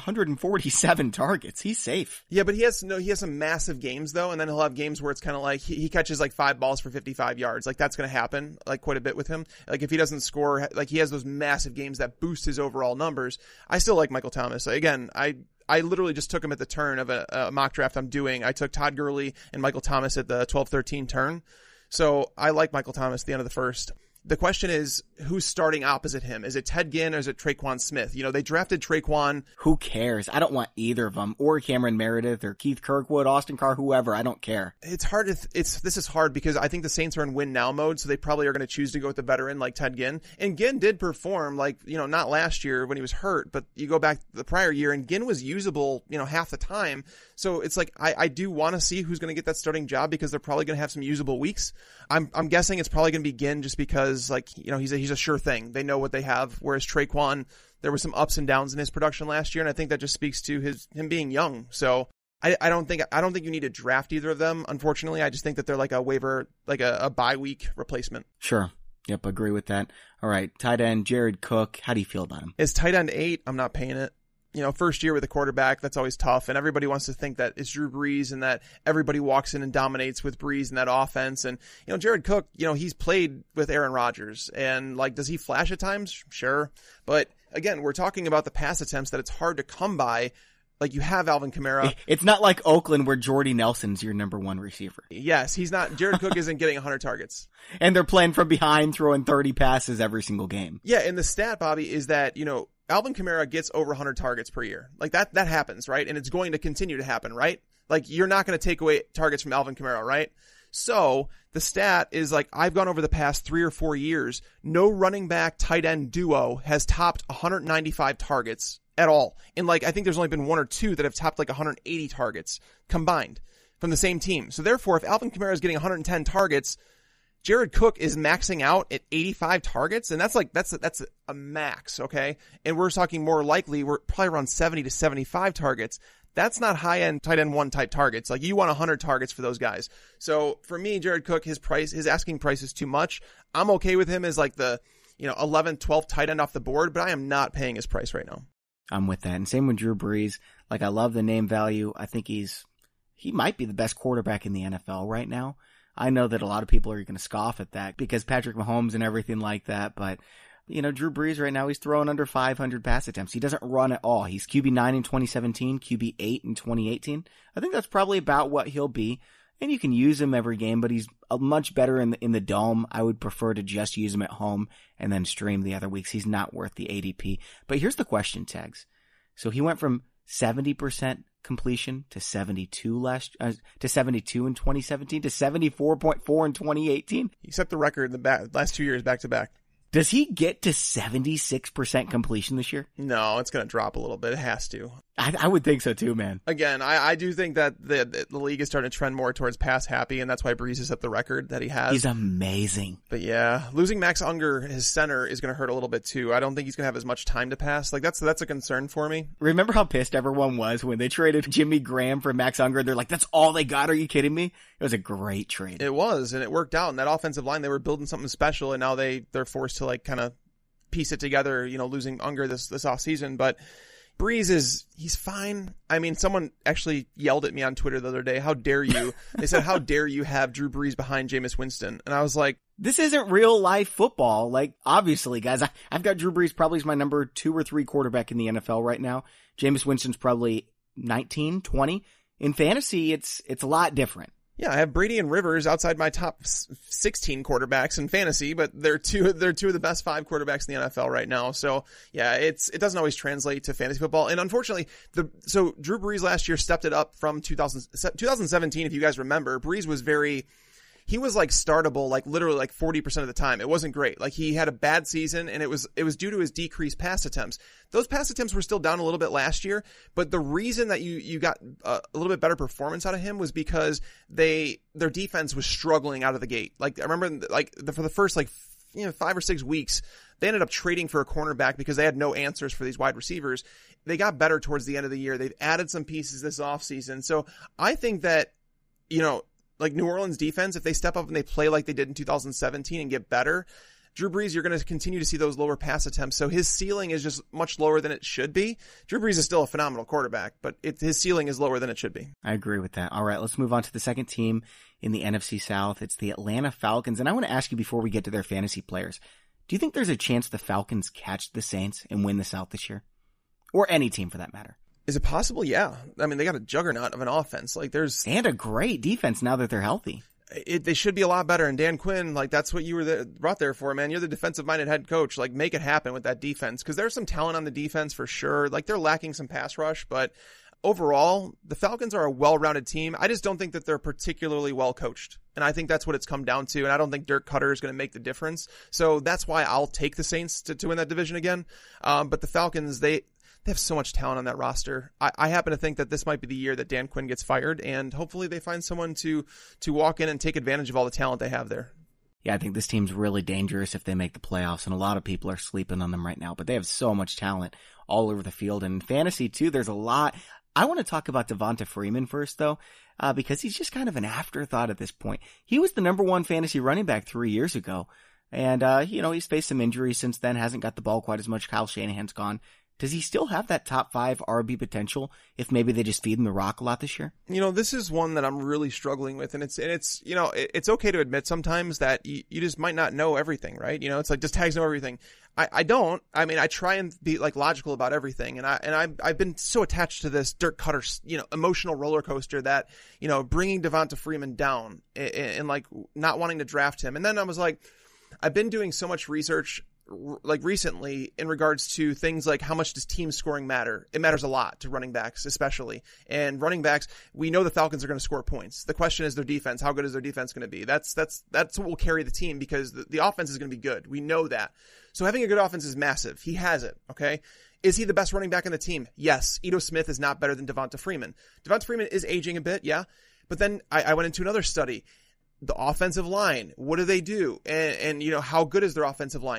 147 targets. He's safe. Yeah, but he has some massive games though, and then he'll have games where it's kind of like he catches like 5 balls for 55 yards. Like that's going to happen like quite a bit with him. Like if he doesn't score, like he has those massive games that boost his overall numbers. I still like Michael Thomas. Again, I literally just took him at the turn of a mock draft I'm doing. I took Todd Gurley and Michael Thomas at the 12-13 turn. So I like Michael Thomas at the end of the first. The question is, who's starting opposite him? Is it Ted Ginn or is it Traquan Smith? They drafted Traquan. Who cares? I don't want either of them, or Cameron Meredith or Keith Kirkwood, Austin Carr, whoever. I don't care. It's hard. This is hard because I think the Saints are in win now mode, so they probably are going to choose to go with the veteran like Ted Ginn. And Ginn did perform, like, not last year when he was hurt, but you go back the prior year and Ginn was usable, half the time. So it's like, I do want to see who's going to get that starting job because they're probably going to have some usable weeks. I'm guessing it's probably going to be Ginn just because, like, he's a sure thing. They know what they have. Whereas Traquan, there were some ups and downs in his production last year, and I think that just speaks to him being young. So I don't think you need to draft either of them. Unfortunately, I just think that they're like a waiver, like a bye week replacement. Sure. Yep, agree with that. All right, tight end Jared Cook. How do you feel about him? Is tight end 8? I'm not paying it. First year with a quarterback, that's always tough. And everybody wants to think that it's Drew Brees and that everybody walks in and dominates with Brees in that offense. And, Jared Cook, he's played with Aaron Rodgers. And, like, does he flash at times? Sure. But, again, we're talking about the pass attempts that it's hard to come by. Like, you have Alvin Kamara. It's not like Oakland where Jordy Nelson's your number 1 receiver. Yes, he's not. Jared Cook isn't getting 100 targets. And they're playing from behind, throwing 30 passes every single game. Yeah, and the stat, Bobby, is that, Alvin Kamara gets over 100 targets per year. Like that happens, right? And it's going to continue to happen, right? Like you're not going to take away targets from Alvin Kamara, right? So the stat is like, I've gone over the past 3 or 4 years, no running back tight end duo has topped 195 targets at all. And like, I think there's only been 1 or 2 that have topped like 180 targets combined from the same team. So therefore, if Alvin Kamara is getting 110 targets, Jared Cook is maxing out at 85 targets, and that's a max, okay? And we're talking more likely, we're probably around 70 to 75 targets. That's not high-end tight end 1 type targets. Like, you want 100 targets for those guys. So for me, Jared Cook, his asking price is too much. I'm okay with him as like the, 11th, 12th tight end off the board, but I am not paying his price right now. I'm with that. And same with Drew Brees. Like, I love the name value. I think he might be the best quarterback in the NFL right now. I know that a lot of people are going to scoff at that because Patrick Mahomes and everything like that, but Drew Brees right now, he's throwing under 500 pass attempts. He doesn't run at all. He's QB9 in 2017, QB8 in 2018. I think that's probably about what he'll be. And you can use him every game, but he's much better in the dome. I would prefer to just use him at home and then stream the other weeks. He's not worth the ADP. But here's the question, Tags. So he went from 70% completion to 72 to 72 in 2017 to 74.4 in 2018. He set the record in the last 2 years back to back. Does he get to 76% completion this year? No, it's going to drop a little bit. It has to. I would think so too, man. Again, I do think that the league is starting to trend more towards pass happy, and that's why Brees has set the record that he has. He's amazing. But yeah, losing Max Unger, his center, is going to hurt a little bit too. I don't think he's going to have as much time to pass. Like, that's a concern for me. Remember how pissed everyone was when they traded Jimmy Graham for Max Unger? They're like, that's all they got? Are you kidding me? It was a great trade. It was, and it worked out. And that offensive line, they were building something special, and now they're forced to like kind of piece it together, losing Unger this offseason. But Brees he's fine. I mean, someone actually yelled at me on Twitter the other day, how dare you? They said, how dare you have Drew Brees behind Jameis Winston? And I was like, this isn't real life football. Like, obviously, guys, I've got Drew Brees probably as my number 2 or 3 quarterback in the NFL right now. Jameis Winston's probably 19, 20. In fantasy, it's a lot different. Yeah, I have Brady and Rivers outside my top 16 quarterbacks in fantasy, but they're two of the best 5 quarterbacks in the NFL right now. So yeah, it doesn't always translate to fantasy football. And unfortunately, so Drew Brees last year stepped it up from 2017. If you guys remember, Brees was he was like startable, like literally like 40% of the time. It wasn't great. Like, he had a bad season, and it was due to his decreased pass attempts. Those pass attempts were still down a little bit last year, but the reason that you got a little bit better performance out of him was because their defense was struggling out of the gate. Like, I remember for the first 5 or 6 weeks, they ended up trading for a cornerback because they had no answers for these wide receivers. They got better towards the end of the year. They've added some pieces this offseason. So I think that, like New Orleans defense, if they step up and they play like they did in 2017 and get better, Drew Brees, you're going to continue to see those lower pass attempts. So his ceiling is just much lower than it should be. Drew Brees is still a phenomenal quarterback, but his ceiling is lower than it should be. I agree with that. All right, let's move on to the second team in the NFC South. It's the Atlanta Falcons. And I want to ask you before we get to their fantasy players, do you think there's a chance the Falcons catch the Saints and win the South this year? Or any team for that matter? Is it possible? Yeah. I mean, they got a juggernaut of an offense. And a great defense now that they're healthy. They should be a lot better. And Dan Quinn, that's what you were brought there for, man. You're the defensive-minded head coach. Make it happen with that defense. Because there's some talent on the defense for sure. They're lacking some pass rush. But overall, the Falcons are a well-rounded team. I just don't think that they're particularly well coached. And I think that's what it's come down to. And I don't think Dirk Cutter is going to make the difference. So that's why I'll take the Saints to win that division again. But the Falcons, they have so much talent on that roster. I happen to think that this might be the year that Dan Quinn gets fired, and hopefully they find someone to walk in and take advantage of all the talent they have there. Yeah, I think this team's really dangerous if they make the playoffs, and a lot of people are sleeping on them right now, but they have so much talent all over the field. And in fantasy, too, there's a lot. I want to talk about Devonta Freeman first, though, because he's just kind of an afterthought at this point. He was the number 1 fantasy running back 3 years ago, and, he's faced some injuries since then, hasn't got the ball quite as much. Kyle Shanahan's gone. Does he still have that top 5 RB potential if maybe they just feed him the rock a lot this year? This is one that I'm really struggling with, and it's it's okay to admit sometimes that you just might not know everything, right? It's like, does Tags know everything? I don't. I mean, I try and be logical about everything, and I've been so attached to this Dirk Cutter, emotional roller coaster that, bringing Devonta Freeman down and not wanting to draft him. And then I was like, I've been doing so much research recently in regards to things like how much does team scoring matter? It matters a lot to running backs, especially. And running backs, we know the Falcons are going to score points. The question is their defense. How good is their defense going to be? That's what will carry the team, because the offense is going to be good. We know that. So having a good offense is massive. He has it. Okay. Is he the best running back on the team? Yes. Ito Smith is not better than Devonta Freeman. Devonta Freeman is aging a bit. Yeah. But then I went into another study. The offensive line, what do they do? And how good is their offensive line?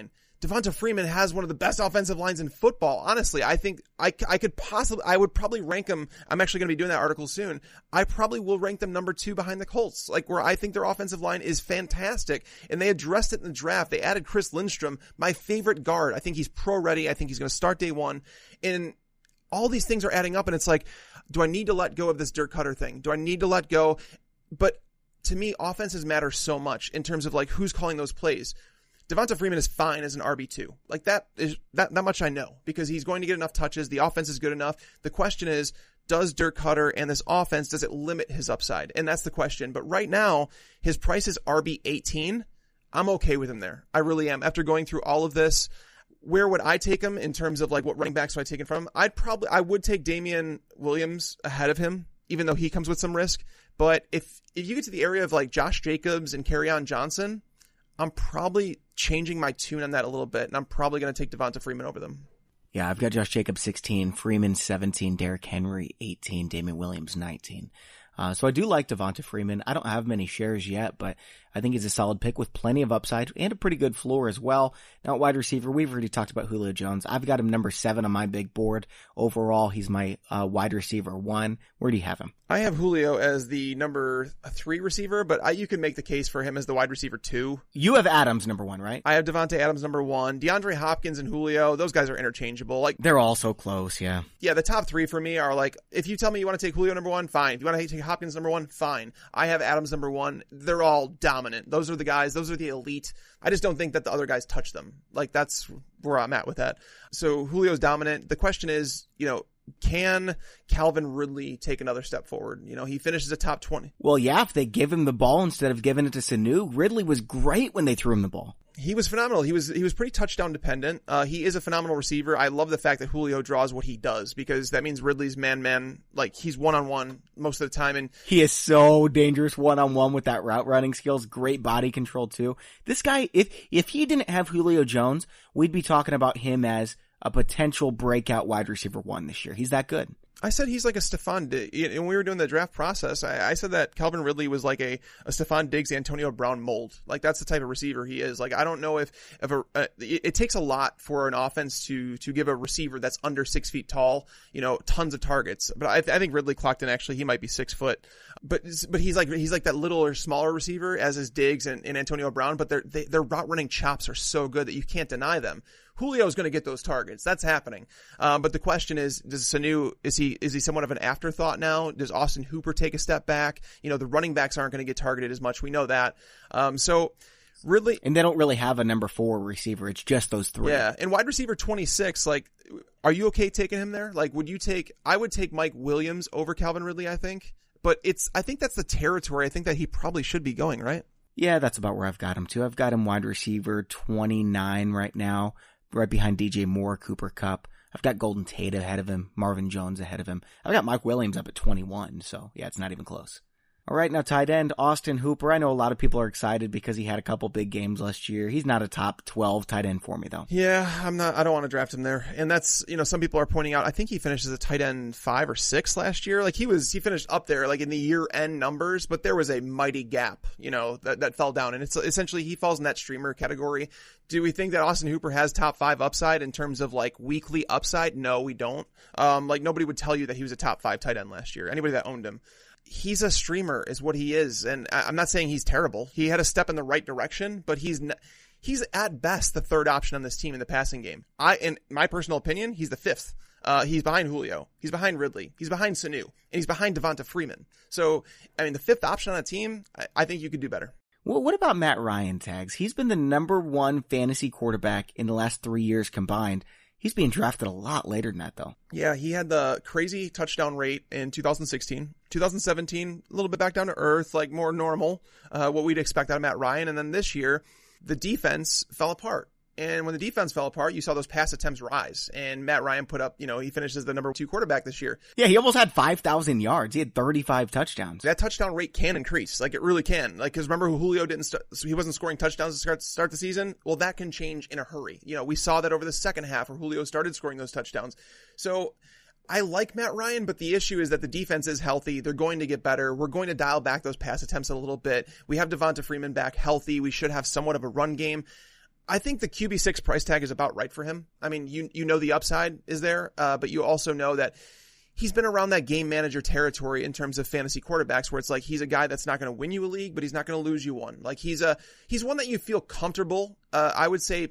Devonta Freeman has one of the best offensive lines in football. Honestly, I think I would probably rank them. I'm actually going to be doing that article soon. I probably will rank them number 2 behind the Colts, like where I think their offensive line is fantastic. And they addressed it in the draft. They added Chris Lindstrom, my favorite guard. I think he's pro ready. I think he's going to start day one. And all these things are adding up. And it's like, do I need to let go of this Dirk Cutter thing? Do I need to let go? But to me, offenses matter so much in terms of like who's calling those plays. Devonta Freeman is fine as an RB2. Like that much I know, because he's going to get enough touches. The offense is good enough. The question is, does Dirk Cutter and this offense, does it limit his upside? And that's the question. But right now, his price is RB18. I'm okay with him there. I really am. After going through all of this, where would I take him in terms of like what running backs would I take him from? I would take Damian Williams ahead of him, even though he comes with some risk. But if you get to the area of like Josh Jacobs and Kerryon Johnson, I'm probably changing my tune on that a little bit, and I'm probably going to take Devonta Freeman over them. Yeah, I've got Josh Jacobs 16, Freeman 17, Derrick Henry 18, Damian Williams 19. So I do like Devonta Freeman. I don't have many shares yet, but I think he's a solid pick with plenty of upside and a pretty good floor as well. Now at wide receiver, we've already talked about Julio Jones. I've got him number 7 on my big board. Overall, he's my wide receiver 1. Where do you have him? I have Julio as the number 3 receiver, but you can make the case for him as the wide receiver 2. You have Adams number 1, right? I have Devontae Adams number 1. DeAndre Hopkins and Julio, those guys are interchangeable. Like they're all so close, yeah. Yeah, the top 3 for me are like, if you tell me you want to take Julio number 1, fine. If you want to take Hopkins number 1, fine. I have Adams number 1. They're all dominant. Those are the guys. Those are the elite. I just don't think that the other guys touch them. Like that's where I'm at with that. So Julio's dominant. The question is, can Calvin Ridley take another step forward? He finishes a top 20. Well, yeah, if they give him the ball instead of giving it to Sanu, Ridley was great when they threw him the ball. He was phenomenal. He was pretty touchdown dependent. He is a phenomenal receiver. I love the fact that Julio draws what he does, because that means Ridley's man, like he's one-on-one most of the time. And he is so dangerous one-on-one with that route running skills. Great body control too. This guy, if he didn't have Julio Jones, we'd be talking about him as a potential breakout wide receiver 1 this year. He's that good. I said he's like a Stephon Diggs. When we were doing the draft process, I said that Calvin Ridley was like a Stephon Diggs, Antonio Brown mold. Like that's the type of receiver he is. Like I don't know if it takes a lot for an offense to give a receiver that's under 6 feet tall, tons of targets. But I think Ridley clocked in, actually he might be 6 foot. But he's like that little or smaller receiver as is Diggs and Antonio Brown. But their route running chops are so good that you can't deny them. Julio's going to get those targets. That's happening. But the question is Sanu, is he somewhat of an afterthought now? Does Austin Hooper take a step back? The running backs aren't going to get targeted as much. We know that. So Ridley. And they don't really have a number 4 receiver. It's just those 3. Yeah. And wide receiver 26, like, are you okay taking him there? Like, I would take Mike Williams over Calvin Ridley, I think. But I think that's the territory I think that he probably should be going, right? Yeah, that's about where I've got him too. I've got him wide receiver 29 right now, right behind DJ Moore, Cooper Kupp. I've got Golden Tate ahead of him, Marvin Jones ahead of him. I've got Mike Williams up at 21, so yeah, it's not even close. All right, now tight end, Austin Hooper. I know a lot of people are excited because he had a couple big games last year. He's not a top 12 tight end for me, though. Yeah, I don't want to draft him there. And that's, some people are pointing out, I think he finished as a tight end 5 or 6 last year. Like he finished up there, like in the year end numbers, but there was a mighty gap, that fell down. And it's essentially, he falls in that streamer category. Do we think that Austin Hooper has top 5 upside in terms of like weekly upside? No, we don't. Like nobody would tell you that he was a top 5 tight end last year. Anybody that owned him. He's a streamer is what he is. And I'm not saying he's terrible. He had a step in the right direction, but he's at best the 3rd option on this team in the passing game. In my personal opinion, he's the 5th. He's behind Julio. He's behind Ridley. He's behind Sanu. And he's behind Devonta Freeman. So, the 5th option on a team, I think you could do better. Well, what about Matt Ryan, Tags? He's been the number 1 fantasy quarterback in the last 3 years combined. He's being drafted a lot later than that, though. Yeah, he had the crazy touchdown rate in 2016. 2017, a little bit back down to earth, like more normal, what we'd expect out of Matt Ryan. And then this year, the defense fell apart. And when the defense fell apart, you saw those pass attempts rise. And Matt Ryan put up, he finished as the number 2 quarterback this year. Yeah, he almost had 5,000 yards. He had 35 touchdowns. That touchdown rate can increase. Like, it really can. Like, because remember Julio he wasn't scoring touchdowns to start the season? Well, that can change in a hurry. We saw that over the second half where Julio started scoring those touchdowns. So I like Matt Ryan, but the issue is that the defense is healthy. They're going to get better. We're going to dial back those pass attempts a little bit. We have Devonta Freeman back healthy. We should have somewhat of a run game. I think the QB6 price tag is about right for him. I mean, you know the upside is there, but you also know that he's been around that game manager territory in terms of fantasy quarterbacks where it's like he's a guy that's not going to win you a league, but he's not going to lose you one. Like he's one that you feel comfortable. I would say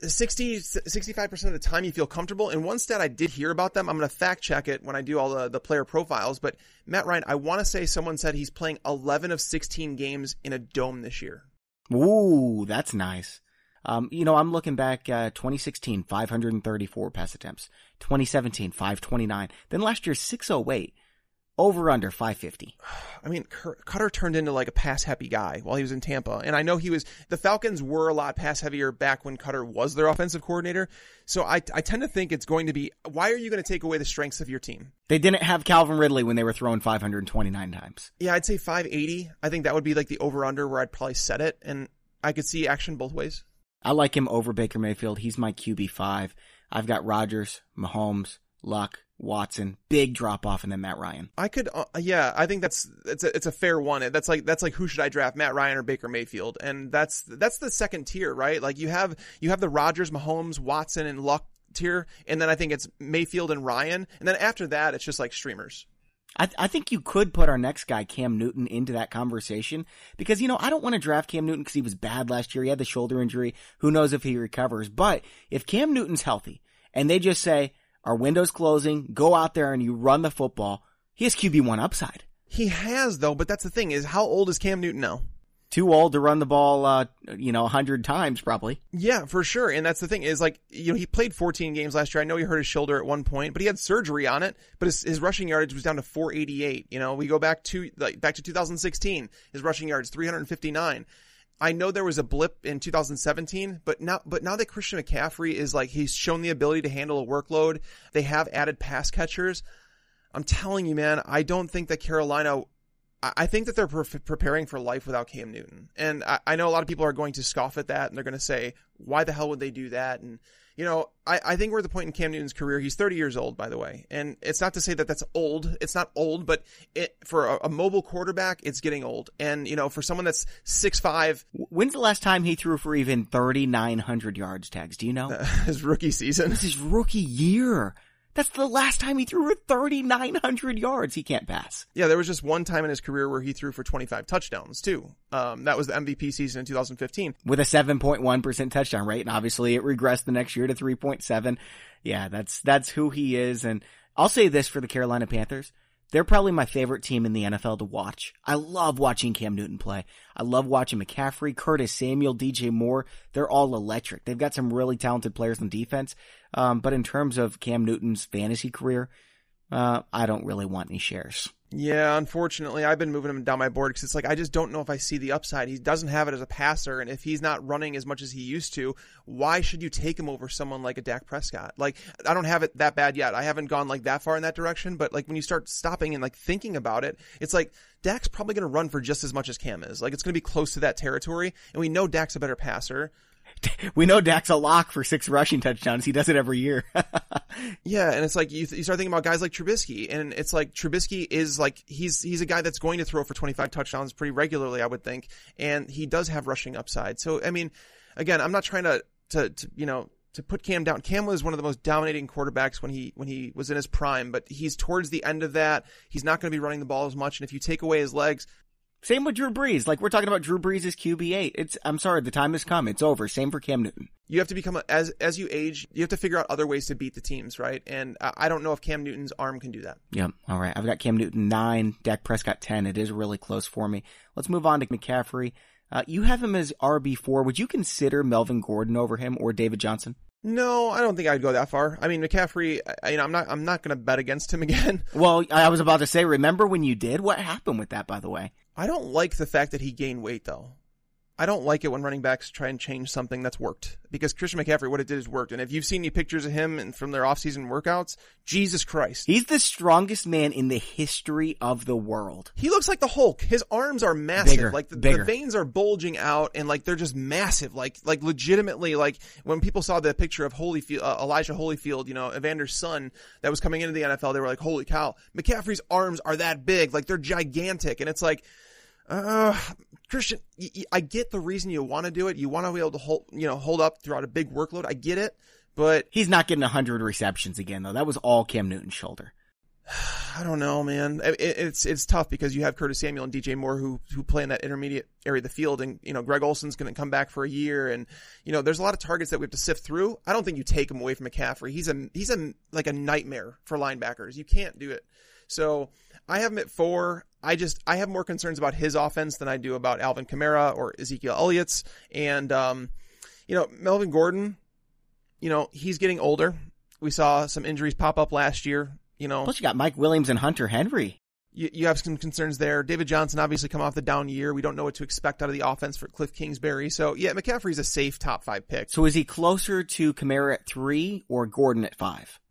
65% of the time you feel comfortable. And one stat I did hear about them, I'm going to fact check it when I do all the player profiles, but Matt Ryan, I want to say someone said he's playing 11 of 16 games in a dome this year. Ooh, that's nice. I'm looking back, 2016, 534 pass attempts. 2017, 529. Then last year, 608. Over under 550. I mean, Cutter turned into like a pass happy guy while he was in Tampa. And I know the Falcons were a lot pass heavier back when Cutter was their offensive coordinator. So I tend to think it's going to be, why are you going to take away the strengths of your team? They didn't have Calvin Ridley when they were throwing 529 times. Yeah, I'd say 580. I think that would be like the over under where I'd probably set it. And I could see action both ways. I like him over Baker Mayfield. He's my QB5. I've got Rodgers, Mahomes, Luck, Watson, big drop off, and then Matt Ryan. I could, I think it's a fair one. That's like who should I draft, Matt Ryan or Baker Mayfield? And that's the second tier, right? Like you have the Rodgers, Mahomes, Watson, and Luck tier, and then I think it's Mayfield and Ryan, and then after that it's just like streamers. I think you could put our next guy, Cam Newton, into that conversation because, I don't want to draft Cam Newton because he was bad last year. He had the shoulder injury. Who knows if he recovers? But if Cam Newton's healthy and they just say, our window's closing, go out there and you run the football, he has QB1 upside. He has, though, but that's the thing is how old is Cam Newton now? Too old to run the ball, 100 times probably. Yeah, for sure. And that's the thing is like, he played 14 games last year. I know he hurt his shoulder at one point, but he had surgery on it. But his rushing yardage was down to 488. We go back to 2016. His rushing yards 359. I know there was a blip in 2017, but now that Christian McCaffrey is like, he's shown the ability to handle a workload. They have added pass catchers. I'm telling you, man, I don't think that Carolina, I think that they're preparing for life without Cam Newton. And I know a lot of people are going to scoff at that and they're going to say, why the hell would they do that? And, I think we're at the point in Cam Newton's career. He's 30 years old, by the way. And it's not to say that that's old. It's not old, but for a mobile quarterback, it's getting old. And, for someone that's 6'5". When's the last time he threw for even 3,900 yards tags? Do you know? His rookie season. This is rookie year. That's the last time he threw for 3,900 yards. He can't pass. Yeah, there was just one time in his career where he threw for 25 touchdowns, too. That was the MVP season in 2015. With a 7.1% touchdown rate, and obviously it regressed the next year to 3.7. Yeah, that's who he is. And I'll say this for the Carolina Panthers. They're probably my favorite team in the NFL to watch. I love watching Cam Newton play. I love watching McCaffrey, Curtis Samuel, DJ Moore. They're all electric. They've got some really talented players on defense. But in terms of Cam Newton's fantasy career, I don't really want any shares. Yeah, unfortunately, I've been moving him down my board because it's like I just don't know if I see the upside. He doesn't have it as a passer, and if he's not running as much as he used to, why should you take him over someone like a Dak Prescott? Like, I don't have it that bad yet. I haven't gone like that far in that direction, but like when you start stopping and like thinking about it, it's like Dak's probably going to run for just as much as Cam is. Like, it's going to be close to that territory, and we know Dak's a better passer. We know Dak's a lock for 6 rushing touchdowns. He does it every year. Yeah, and it's like you start thinking about guys like Trubisky, and it's like Trubisky is like he's a guy that's going to throw for 25 touchdowns pretty regularly, I would think, and he does have rushing upside. So I mean, again, I'm not trying to put Cam down. Cam was one of the most dominating quarterbacks when he was in his prime, but he's towards the end of that. He's not going to be running the ball as much, and if you take away his legs. Same with Drew Brees. Like, we're talking about Drew Brees as QB8. I'm sorry, the time has come. It's over. Same for Cam Newton. You have to become, as you age, you have to figure out other ways to beat the teams, right? And I don't know if Cam Newton's arm can do that. Yep. All right. I've got Cam Newton 9, Dak Prescott 10. It is really close for me. Let's move on to McCaffrey. You have him as RB4. Would you consider Melvin Gordon over him or David Johnson? No, I don't think I'd go that far. I mean, McCaffrey, I'm not going to bet against him again. Well, I was about to say, remember when you did? What happened with that, by the way? I don't like the fact that he gained weight, though. I don't like it when running backs try and change something that's worked. Because Christian McCaffrey, what it did is worked. And if you've seen any pictures of him and from their off-season workouts, Jesus Christ. He's the strongest man in the history of the world. He looks like the Hulk. His arms are massive. Bigger, like the veins are bulging out and like they're just massive. Like legitimately, like when people saw the picture of Elijah Holyfield, Evander's son that was coming into the NFL, they were like, holy cow, McCaffrey's arms are that big. Like they're gigantic. And it's like, Christian, I get the reason you want to do it. You want to be able to hold up throughout a big workload. I get it, but he's not getting 100 receptions again, though. That was all Cam Newton's shoulder. I don't know, man. It's tough because you have Curtis Samuel and DJ Moore who play in that intermediate area of the field, and Greg Olsen's going to come back for a year, and there's a lot of targets that we have to sift through. I don't think you take him away from McCaffrey. He's like a nightmare for linebackers. You can't do it. So I have him at 4. I have more concerns about his offense than I do about Alvin Kamara or Ezekiel Elliott's, and Melvin Gordon. He's getting older. We saw some injuries pop up last year. Plus you got Mike Williams and Hunter Henry. You have some concerns there. David Johnson obviously come off the down year. We don't know what to expect out of the offense for Cliff Kingsbury. So yeah, McCaffrey's a safe top 5 pick. So is he closer to Kamara at 3 or Gordon at 5?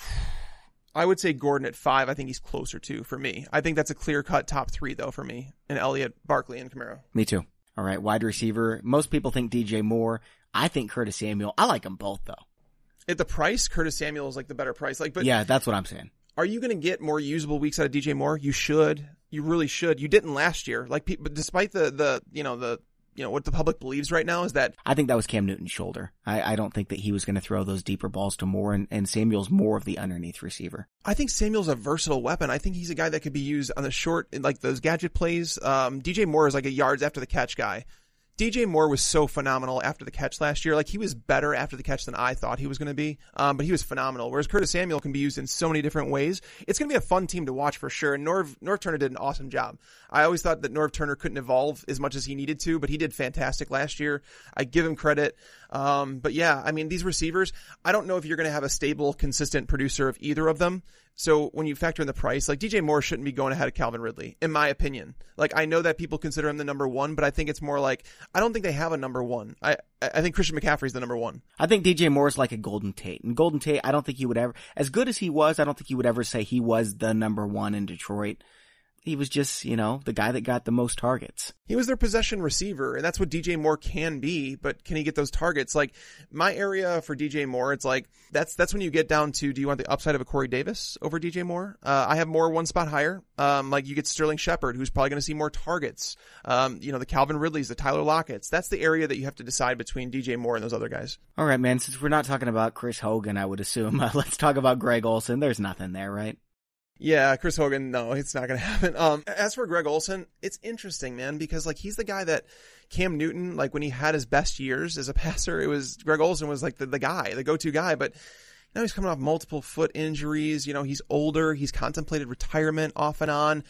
I would say Gordon at 5. I think he's closer to for me. I think that's a clear cut top 3 though for me. And Elliott, Barkley, and Kamara. Me too. All right, wide receiver. Most people think DJ Moore. I think Curtis Samuel. I like them both though. At the price, Curtis Samuel is like the better price. But yeah, that's what I'm saying. Are you going to get more usable weeks out of DJ Moore? You should. You really should. You didn't last year. But despite the what the public believes right now is that I think that was Cam Newton's shoulder. I don't think that he was going to throw those deeper balls to Moore, and Samuel's more of the underneath receiver. I think Samuel's a versatile weapon. I think he's a guy that could be used on the short, like those gadget plays. DJ Moore is like a yards after the catch guy. DJ Moore was so phenomenal after the catch last year. Like, he was better after the catch than I thought he was going to be. But he was phenomenal. Whereas Curtis Samuel can be used in so many different ways. It's going to be a fun team to watch for sure. And Norv Turner did an awesome job. I always thought that Norv Turner couldn't evolve as much as he needed to, but he did fantastic last year. I give him credit. But yeah, I mean, these receivers, I don't know if you're going to have a stable, consistent producer of either of them. So when you factor in the price, like DJ Moore shouldn't be going ahead of Calvin Ridley, in my opinion. Like, I know that people consider him the number 1, but I think it's more like, I don't think they have a number 1. I think Christian McCaffrey's the number 1. I think DJ Moore's like a Golden Tate. And Golden Tate, I don't think he would ever, as good as he was, I don't think he would ever say he was the number 1 in Detroit. He was just, the guy that got the most targets. He was their possession receiver, and that's what DJ Moore can be, but can he get those targets? Like, my area for DJ Moore, it's like, that's when you get down to, do you want the upside of a Corey Davis over DJ Moore? I have Moore one spot higher. Like, you get Sterling Shepard, who's probably going to see more targets. The Calvin Ridleys, the Tyler Lockett's. That's the area that you have to decide between DJ Moore and those other guys. All right, man, since we're not talking about Chris Hogan, I would assume, let's talk about Greg Olsen. There's nothing there, right? Yeah, Chris Hogan, no, it's not going to happen. As for Greg Olsen, it's interesting, man, because like, he's the guy that Cam Newton, like when he had his best years as a passer, Greg Olsen was like the guy, the go-to guy, but now he's coming off multiple foot injuries. He's older. He's contemplated retirement off and on.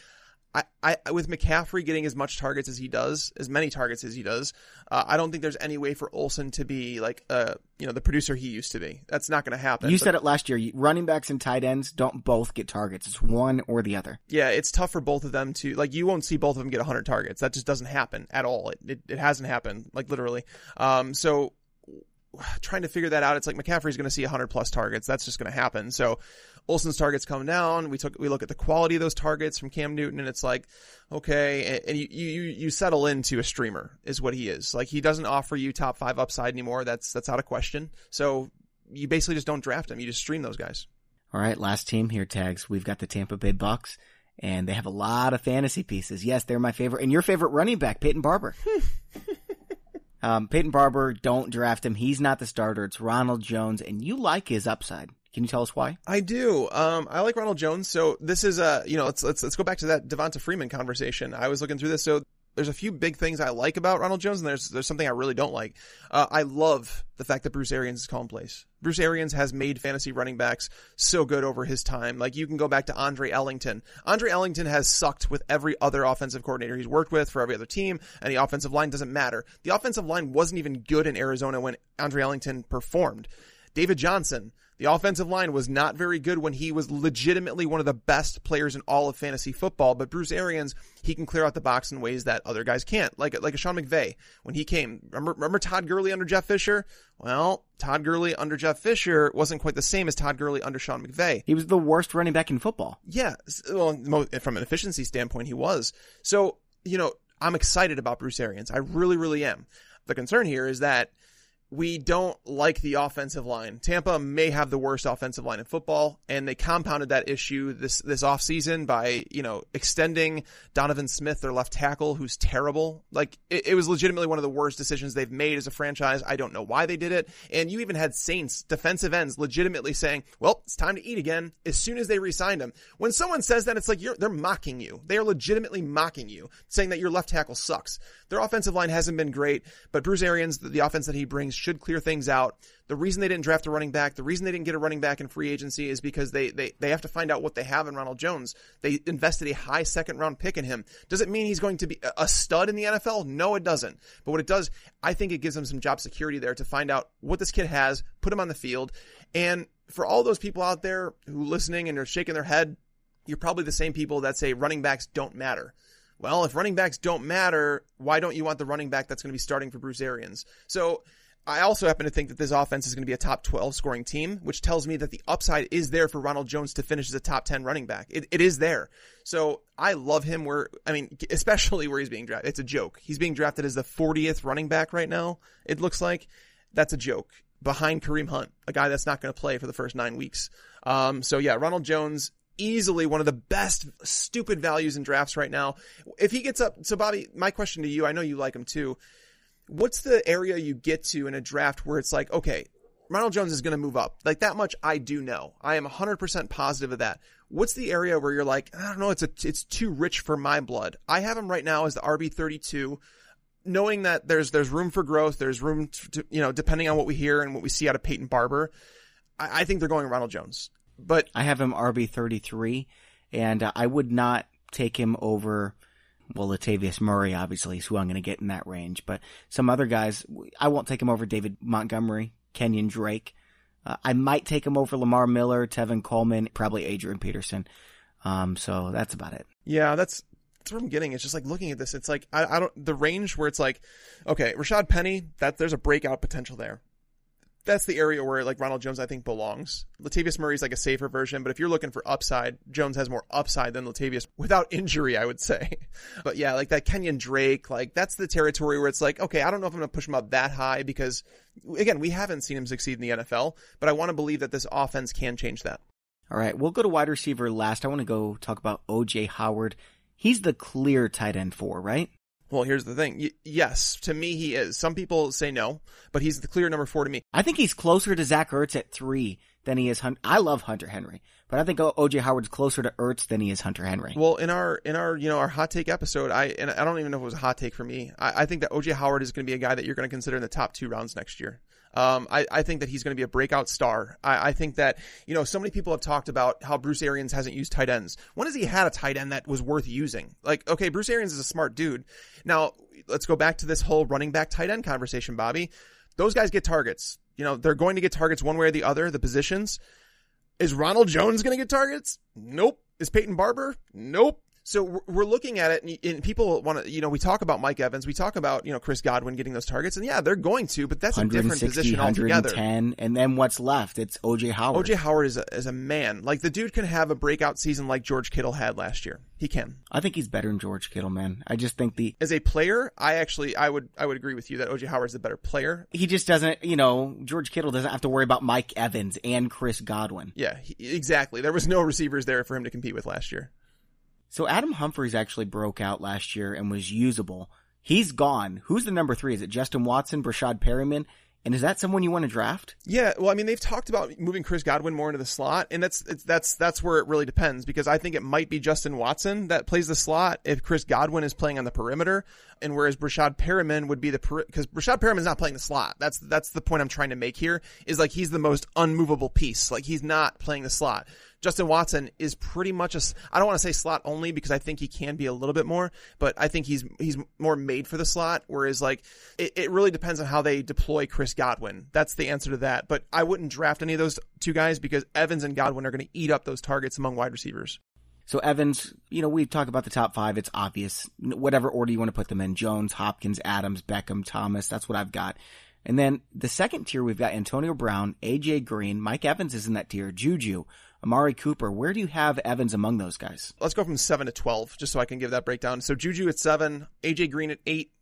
I with McCaffrey getting as much targets as he does, as many targets as he does, I don't think there's any way for Olsen to be like, the producer he used to be. That's not going to happen. You said it last year. Running backs and tight ends don't both get targets. It's one or the other. Yeah, it's tough for both of them to, like, you won't see both of them get 100 targets. That just doesn't happen at all. It hasn't happened, like, literally. So trying to figure that out, it's like McCaffrey's going to see 100 plus targets. That's just going to happen. So Olsen's targets come down. We look at the quality of those targets from Cam Newton, and it's like, okay, and you settle into a streamer is what he is. Like, he doesn't offer you top 5 upside anymore. That's out of question. So you basically just don't draft him. You just stream those guys. All right, last team here, Tags. We've got the Tampa Bay Bucks, and they have a lot of fantasy pieces. Yes, they're my favorite, and your favorite running back, Peyton Barber. Peyton Barber, don't draft him. He's not the starter. It's Ronald Jones, and you like his upside. Can you tell us why? I do. I like Ronald Jones. So this is let's go back to that Devonta Freeman conversation. I was looking through this. So there's a few big things I like about Ronald Jones, and there's something I really don't like. I love the fact that Bruce Arians is calling plays. Bruce Arians has made fantasy running backs so good over his time. Like, you can go back to Andre Ellington. Andre Ellington has sucked with every other offensive coordinator he's worked with for every other team, and the offensive line doesn't matter. The offensive line wasn't even good in Arizona when Andre Ellington performed. David Johnson, the offensive line was not very good when he was legitimately one of the best players in all of fantasy football, but Bruce Arians, he can clear out the box in ways that other guys can't. Like a Sean McVay, when he came. Remember Todd Gurley under Jeff Fisher? Well, Todd Gurley under Jeff Fisher wasn't quite the same as Todd Gurley under Sean McVay. He was the worst running back in football. Yeah, well, from an efficiency standpoint, he was. So, I'm excited about Bruce Arians. I really, really am. The concern here is that we don't like the offensive line. Tampa may have the worst offensive line in football, and they compounded that issue this offseason by, extending Donovan Smith, their left tackle, who's terrible. Like, it was legitimately one of the worst decisions they've made as a franchise. I don't know why they did it. And you even had Saints defensive ends legitimately saying, well, it's time to eat again as soon as they re-signed him. When someone says that, it's like they're mocking you. They are legitimately mocking you, saying that your left tackle sucks. Their offensive line hasn't been great, but Bruce Arians, the offense that he brings, should clear things out. The reason they didn't draft a running back, the reason they didn't get a running back in free agency is because they have to find out what they have in Ronald Jones. They invested a high second-round pick in him. Does it mean he's going to be a stud in the NFL? No, it doesn't. But what it does, I think it gives them some job security there to find out what this kid has, put him on the field. And for all those people out there who are listening and are shaking their head, you're probably the same people that say running backs don't matter. Well, if running backs don't matter, why don't you want the running back that's going to be starting for Bruce Arians? So I also happen to think that this offense is going to be a top 12 scoring team, which tells me that the upside is there for Ronald Jones to finish as a top 10 running back. It is there. So I love him especially where he's being drafted. It's a joke. He's being drafted as the 40th running back right now. It looks like that's a joke behind Kareem Hunt, a guy that's not going to play for the first 9 weeks. So yeah, Ronald Jones, easily one of the best stupid values in drafts right now. If he gets up, so Bobby, my question to you, I know you like him too. What's the area you get to in a draft where it's like, okay, Ronald Jones is going to move up? Like, that much I do know. I am 100% positive of that. What's the area where you're like, I don't know, it's too rich for my blood? I have him right now as the RB32, knowing that there's room for growth. There's room to, depending on what we hear and what we see out of Peyton Barber. I think they're going Ronald Jones. But I have him RB33, and I would not take him over, Latavius Murray, obviously, is who I'm going to get in that range. But some other guys, I won't take him over David Montgomery, Kenyon Drake. I might take him over Lamar Miller, Tevin Coleman, probably Adrian Peterson. So that's about it. Yeah, that's what I'm getting. It's just like looking at this. It's like, I don't, the range where it's like, okay, Rashad Penny, there's a breakout potential there. That's the area where like Ronald Jones, I think, belongs. Latavius Murray's like a safer version, but if you're looking for upside, Jones has more upside than Latavius without injury, I would say. But yeah, like that Kenyon Drake, like that's the territory where it's like, okay, I don't know if I'm going to push him up that high because, again, we haven't seen him succeed in the NFL, but I want to believe that this offense can change that. All right, we'll go to wide receiver last. I want to go talk about O.J. Howard. He's the clear tight end 4, right? Well, here's the thing. Yes, to me he is. Some people say no, but he's the clear number 4 to me. I think he's closer to Zach Ertz at 3 than he is I love Hunter Henry, but I think O.J. Howard's closer to Ertz than he is Hunter Henry. Well, in our our hot take episode, I don't even know if it was a hot take for me. I think that O.J. Howard is going to be a guy that you're going to consider in the top 2 rounds next year. I think that he's going to be a breakout star. I think that, so many people have talked about how Bruce Arians hasn't used tight ends. When has he had a tight end that was worth using? Like, okay, Bruce Arians is a smart dude. Now, let's go back to this whole running back tight end conversation, Bobby. Those guys get targets. They're going to get targets one way or the other, the positions. Is Ronald Jones going to get targets? Nope. Is Peyton Barber? Nope. So we're looking at it, and people want to, we talk about Mike Evans, we talk about, Chris Godwin getting those targets, and yeah, they're going to, but that's a different position altogether. 110, and then what's left? It's O.J. Howard. O.J. Howard is a man. Like, the dude can have a breakout season like George Kittle had last year. He can. I think he's better than George Kittle, man. I just think as a player, I would agree with you that O.J. Howard's the better player. He just doesn't, George Kittle doesn't have to worry about Mike Evans and Chris Godwin. Yeah, exactly. There was no receivers there for him to compete with last year. So Adam Humphries actually broke out last year and was usable. He's gone. Who's the number 3? Is it Justin Watson, Brashad Perriman? And is that someone you want to draft? Yeah, well, I mean, they've talked about moving Chris Godwin more into the slot, and that's where it really depends, because I think it might be Justin Watson that plays the slot if Chris Godwin is playing on the perimeter, and whereas Brashad Perriman would be because Brashad Perriman's not playing the slot. That's the point I'm trying to make here, is like he's the most unmovable piece. Like, he's not playing the slot. Justin Watson is pretty much I don't want to say slot only, because I think he can be a little bit more, but I think he's more made for the slot, whereas like it really depends on how they deploy Chris Godwin. That's the answer to that. But I wouldn't draft any of those 2 guys, because Evans and Godwin are going to eat up those targets among wide receivers. So Evans, we've talked about the top 5. It's obvious. Whatever order you want to put them in. Jones, Hopkins, Adams, Beckham, Thomas. That's what I've got. And then the second tier, we've got Antonio Brown, A.J. Green. Mike Evans is in that tier. Juju, Amari Cooper. Where do you have Evans among those guys? Let's go from 7 to 12, just so I can give that breakdown. So Juju at 7, A.J. Green at 8,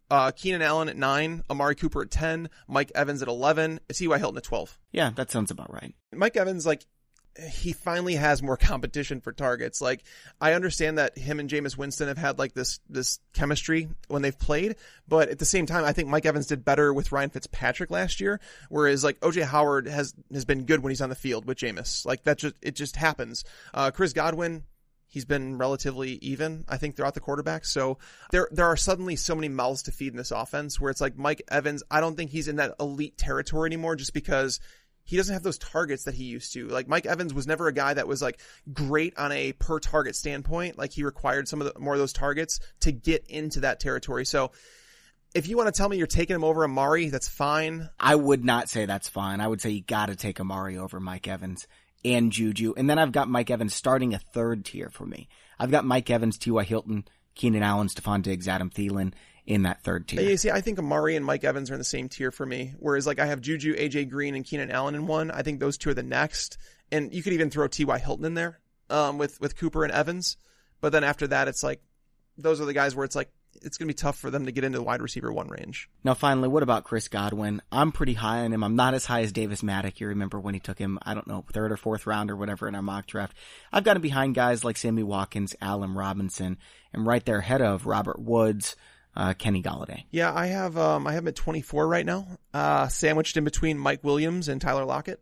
Keenan Allen at 9, Amari Cooper at 10, Mike Evans at 11, T.Y. Hilton at 12. Yeah, that sounds about right. Mike Evans, like, he finally has more competition for targets. Like, I understand that him and Jameis Winston have had like this chemistry when they've played, but at the same time, I think Mike Evans did better with Ryan Fitzpatrick last year, whereas like OJ Howard has been good when he's on the field with Jameis. Like it just happens. Chris Godwin, he's been relatively even, I think, throughout the quarterback. So there are suddenly so many mouths to feed in this offense where it's like Mike Evans, I don't think he's in that elite territory anymore just because he doesn't have those targets that he used to. Like Mike Evans was never a guy that was like great on a per target standpoint. Like he required more of those targets to get into that territory. So if you want to tell me you're taking him over Amari, that's fine. I would not say that's fine. I would say you got to take Amari over Mike Evans and Juju. And then I've got Mike Evans starting a third tier for me. I've got Mike Evans, T.Y. Hilton, Keenan Allen, Stephon Diggs, Adam Thielen in that third tier. You see, I think Amari and Mike Evans are in the same tier for me. Whereas like I have Juju, AJ Green, and Keenan Allen in one. I think those two are the next. And you could even throw T.Y. Hilton in there with Cooper and Evans. But then after that, it's like those are the guys where it's like it's going to be tough for them to get into the wide receiver 1 range. Now, finally, what about Chris Godwin? I'm pretty high on him. I'm not as high as Davis Maddock. You remember when he took him, I don't know, 3rd or 4th round or whatever in our mock draft. I've got him behind guys like Sammy Watkins, Allen Robinson, and right there ahead of Robert Woods, Kenny Golladay. Yeah, I have him at 24 right now, sandwiched in between Mike Williams and Tyler Lockett.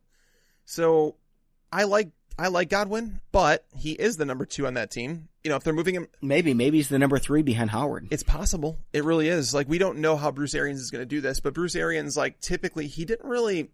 So I like Godwin, but he is the number 2 on that team. You know, if they're moving him, maybe he's the number 3 behind Howard. It's possible. It really is. Like, we don't know how Bruce Arians is going to do this, but Bruce Arians, like, typically he didn't really.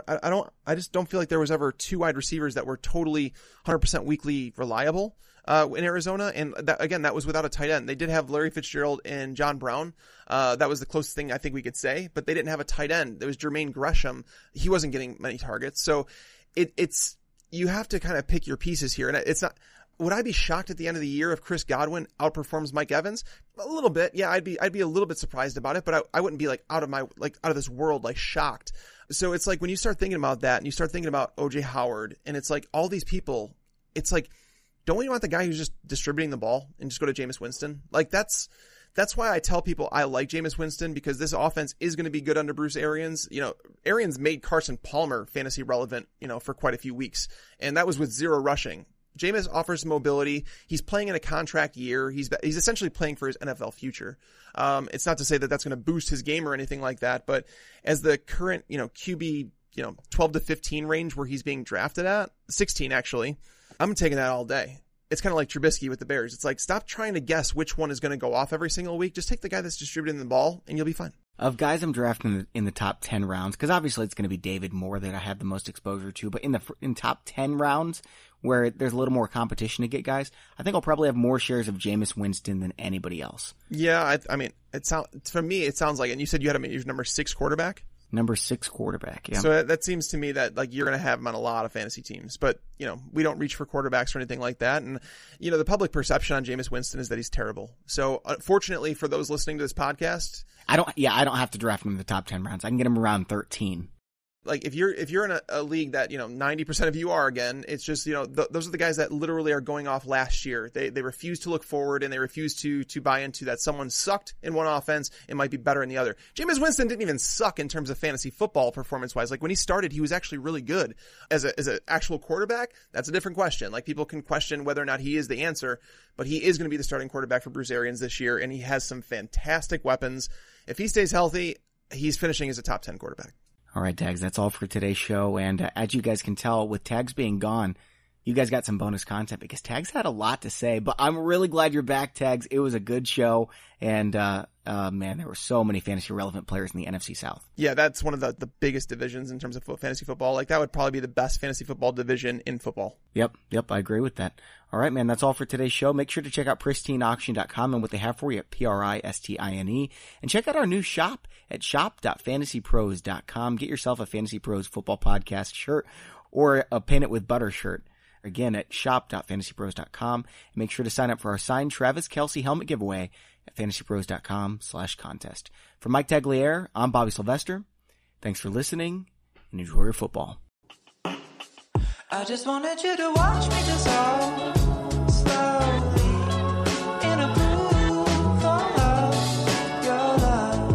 I just don't feel like there was ever 2 wide receivers that were totally 100% weekly reliable in Arizona. And that was without a tight end. They did have Larry Fitzgerald and John Brown. That was the closest thing I think we could say, but they didn't have a tight end. There was Jermaine Gresham. He wasn't getting many targets. So it's, you have to kind of pick your pieces here. And it's not, would I be shocked at the end of the year if Chris Godwin outperforms Mike Evans? A little bit. Yeah, I'd be a little bit surprised about it, but I wouldn't be like out of this world, like shocked. So it's like when you start thinking about that and you start thinking about OJ Howard and it's like all these people, it's like, don't we want the guy who's just distributing the ball and just go to Jameis Winston? Like that's why I tell people I like Jameis Winston, because this offense is going to be good under Bruce Arians. You know, Arians made Carson Palmer fantasy relevant, you know, for quite a few weeks, and that was with 0 rushing. Jameis offers mobility. He's playing in a contract year. He's essentially playing for his NFL future. It's not to say that that's going to boost his game or anything like that, but as the current, you know, QB, you know, 12 to 15 range where he's being drafted at, 16 actually, I'm taking that all day. It's kind of like Trubisky with the Bears. It's like, stop trying to guess which one is going to go off every single week. Just take the guy that's distributing the ball and you'll be fine. Of guys I'm drafting in the top 10 rounds, because obviously it's going to be David Moore that I have the most exposure to, but in top 10 rounds where there's a little more competition to get guys, I think I'll probably have more shares of Jameis Winston than anybody else. Yeah, I mean, for me, it sounds like, and you said you had him as your number 6 quarterback? Number 6 quarterback, yeah. So that seems to me that like you're going to have him on a lot of fantasy teams, but you know, we don't reach for quarterbacks or anything like that. And you know, the public perception on Jameis Winston is that he's terrible. So unfortunately for those listening to this podcast, I don't have to draft him in the top 10 rounds. I can get him around 13. Like if you're in a league that, you know, 90% of you are, again, it's just, you know, those are the guys that literally are going off last year. They refuse to look forward and they refuse to buy into that someone sucked in one offense and might be better in the other. Jameis Winston didn't even suck in terms of fantasy football performance wise. Like when he started, he was actually really good as an actual quarterback. That's a different question. Like people can question whether or not he is the answer, but he is going to be the starting quarterback for Bruce Arians this year. And he has some fantastic weapons. If he stays healthy, he's finishing as a top 10 quarterback. All right, Tags, that's all for today's show. And as you guys can tell, with Tags being gone, you guys got some bonus content because Tags had a lot to say. But I'm really glad you're back, Tags. It was a good show. And, man, there were so many fantasy relevant players in the NFC South. Yeah, that's one of the biggest divisions in terms of fantasy football. Like that would probably be the best fantasy football division in football. Yep, I agree with that. All right, man, that's all for today's show. Make sure to check out pristineauction.com and what they have for you at PRISTINE. And check out our new shop at shop.fantasypros.com. Get yourself a Fantasy Pros Football Podcast shirt or a Pin It With Butter shirt. Again, at shop.fantasypros.com. And make sure to sign up for our signed Travis Kelce helmet giveaway at fantasypros.com/contest. For Mike Tagliere, I'm Bobby Sylvester. Thanks for listening and enjoy your football. I just wanted you to watch me dissolve slowly in a groove of your love.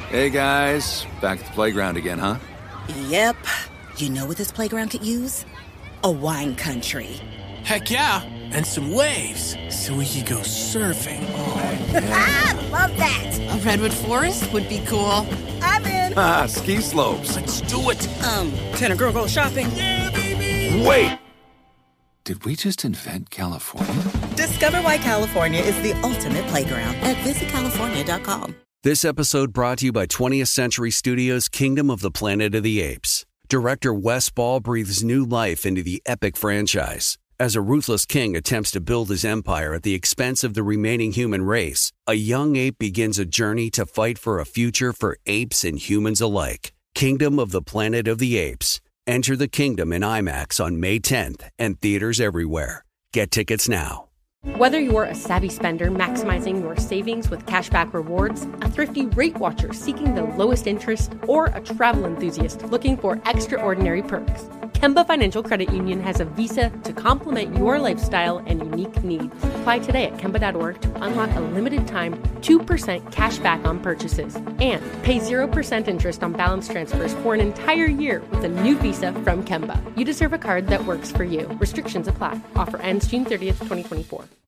Hey guys, back at the playground again, huh? Yep. You know what this playground could use? A wine country. Heck yeah, and some waves so we could go surfing. Love that. A redwood forest would be cool. I'm in. Ah, ski slopes. Let's do it. Can a girl go shopping? Wait! Did we just invent California? Discover why California is the ultimate playground at visitcalifornia.com. This episode brought to you by 20th Century Studios' Kingdom of the Planet of the Apes. Director Wes Ball breathes new life into the epic franchise. As a ruthless king attempts to build his empire at the expense of the remaining human race, a young ape begins a journey to fight for a future for apes and humans alike. Kingdom of the Planet of the Apes. Enter the kingdom in IMAX on May 10th and theaters everywhere. Get tickets now. Whether you're a savvy spender maximizing your savings with cashback rewards, a thrifty rate watcher seeking the lowest interest, or a travel enthusiast looking for extraordinary perks, Kemba Financial Credit Union has a visa to complement your lifestyle and unique needs. Apply today at Kemba.org to unlock a limited time 2% cash back on purchases and pay 0% interest on balance transfers for an entire year with a new visa from Kemba. You deserve a card that works for you. Restrictions apply. Offer ends June 30th, 2024.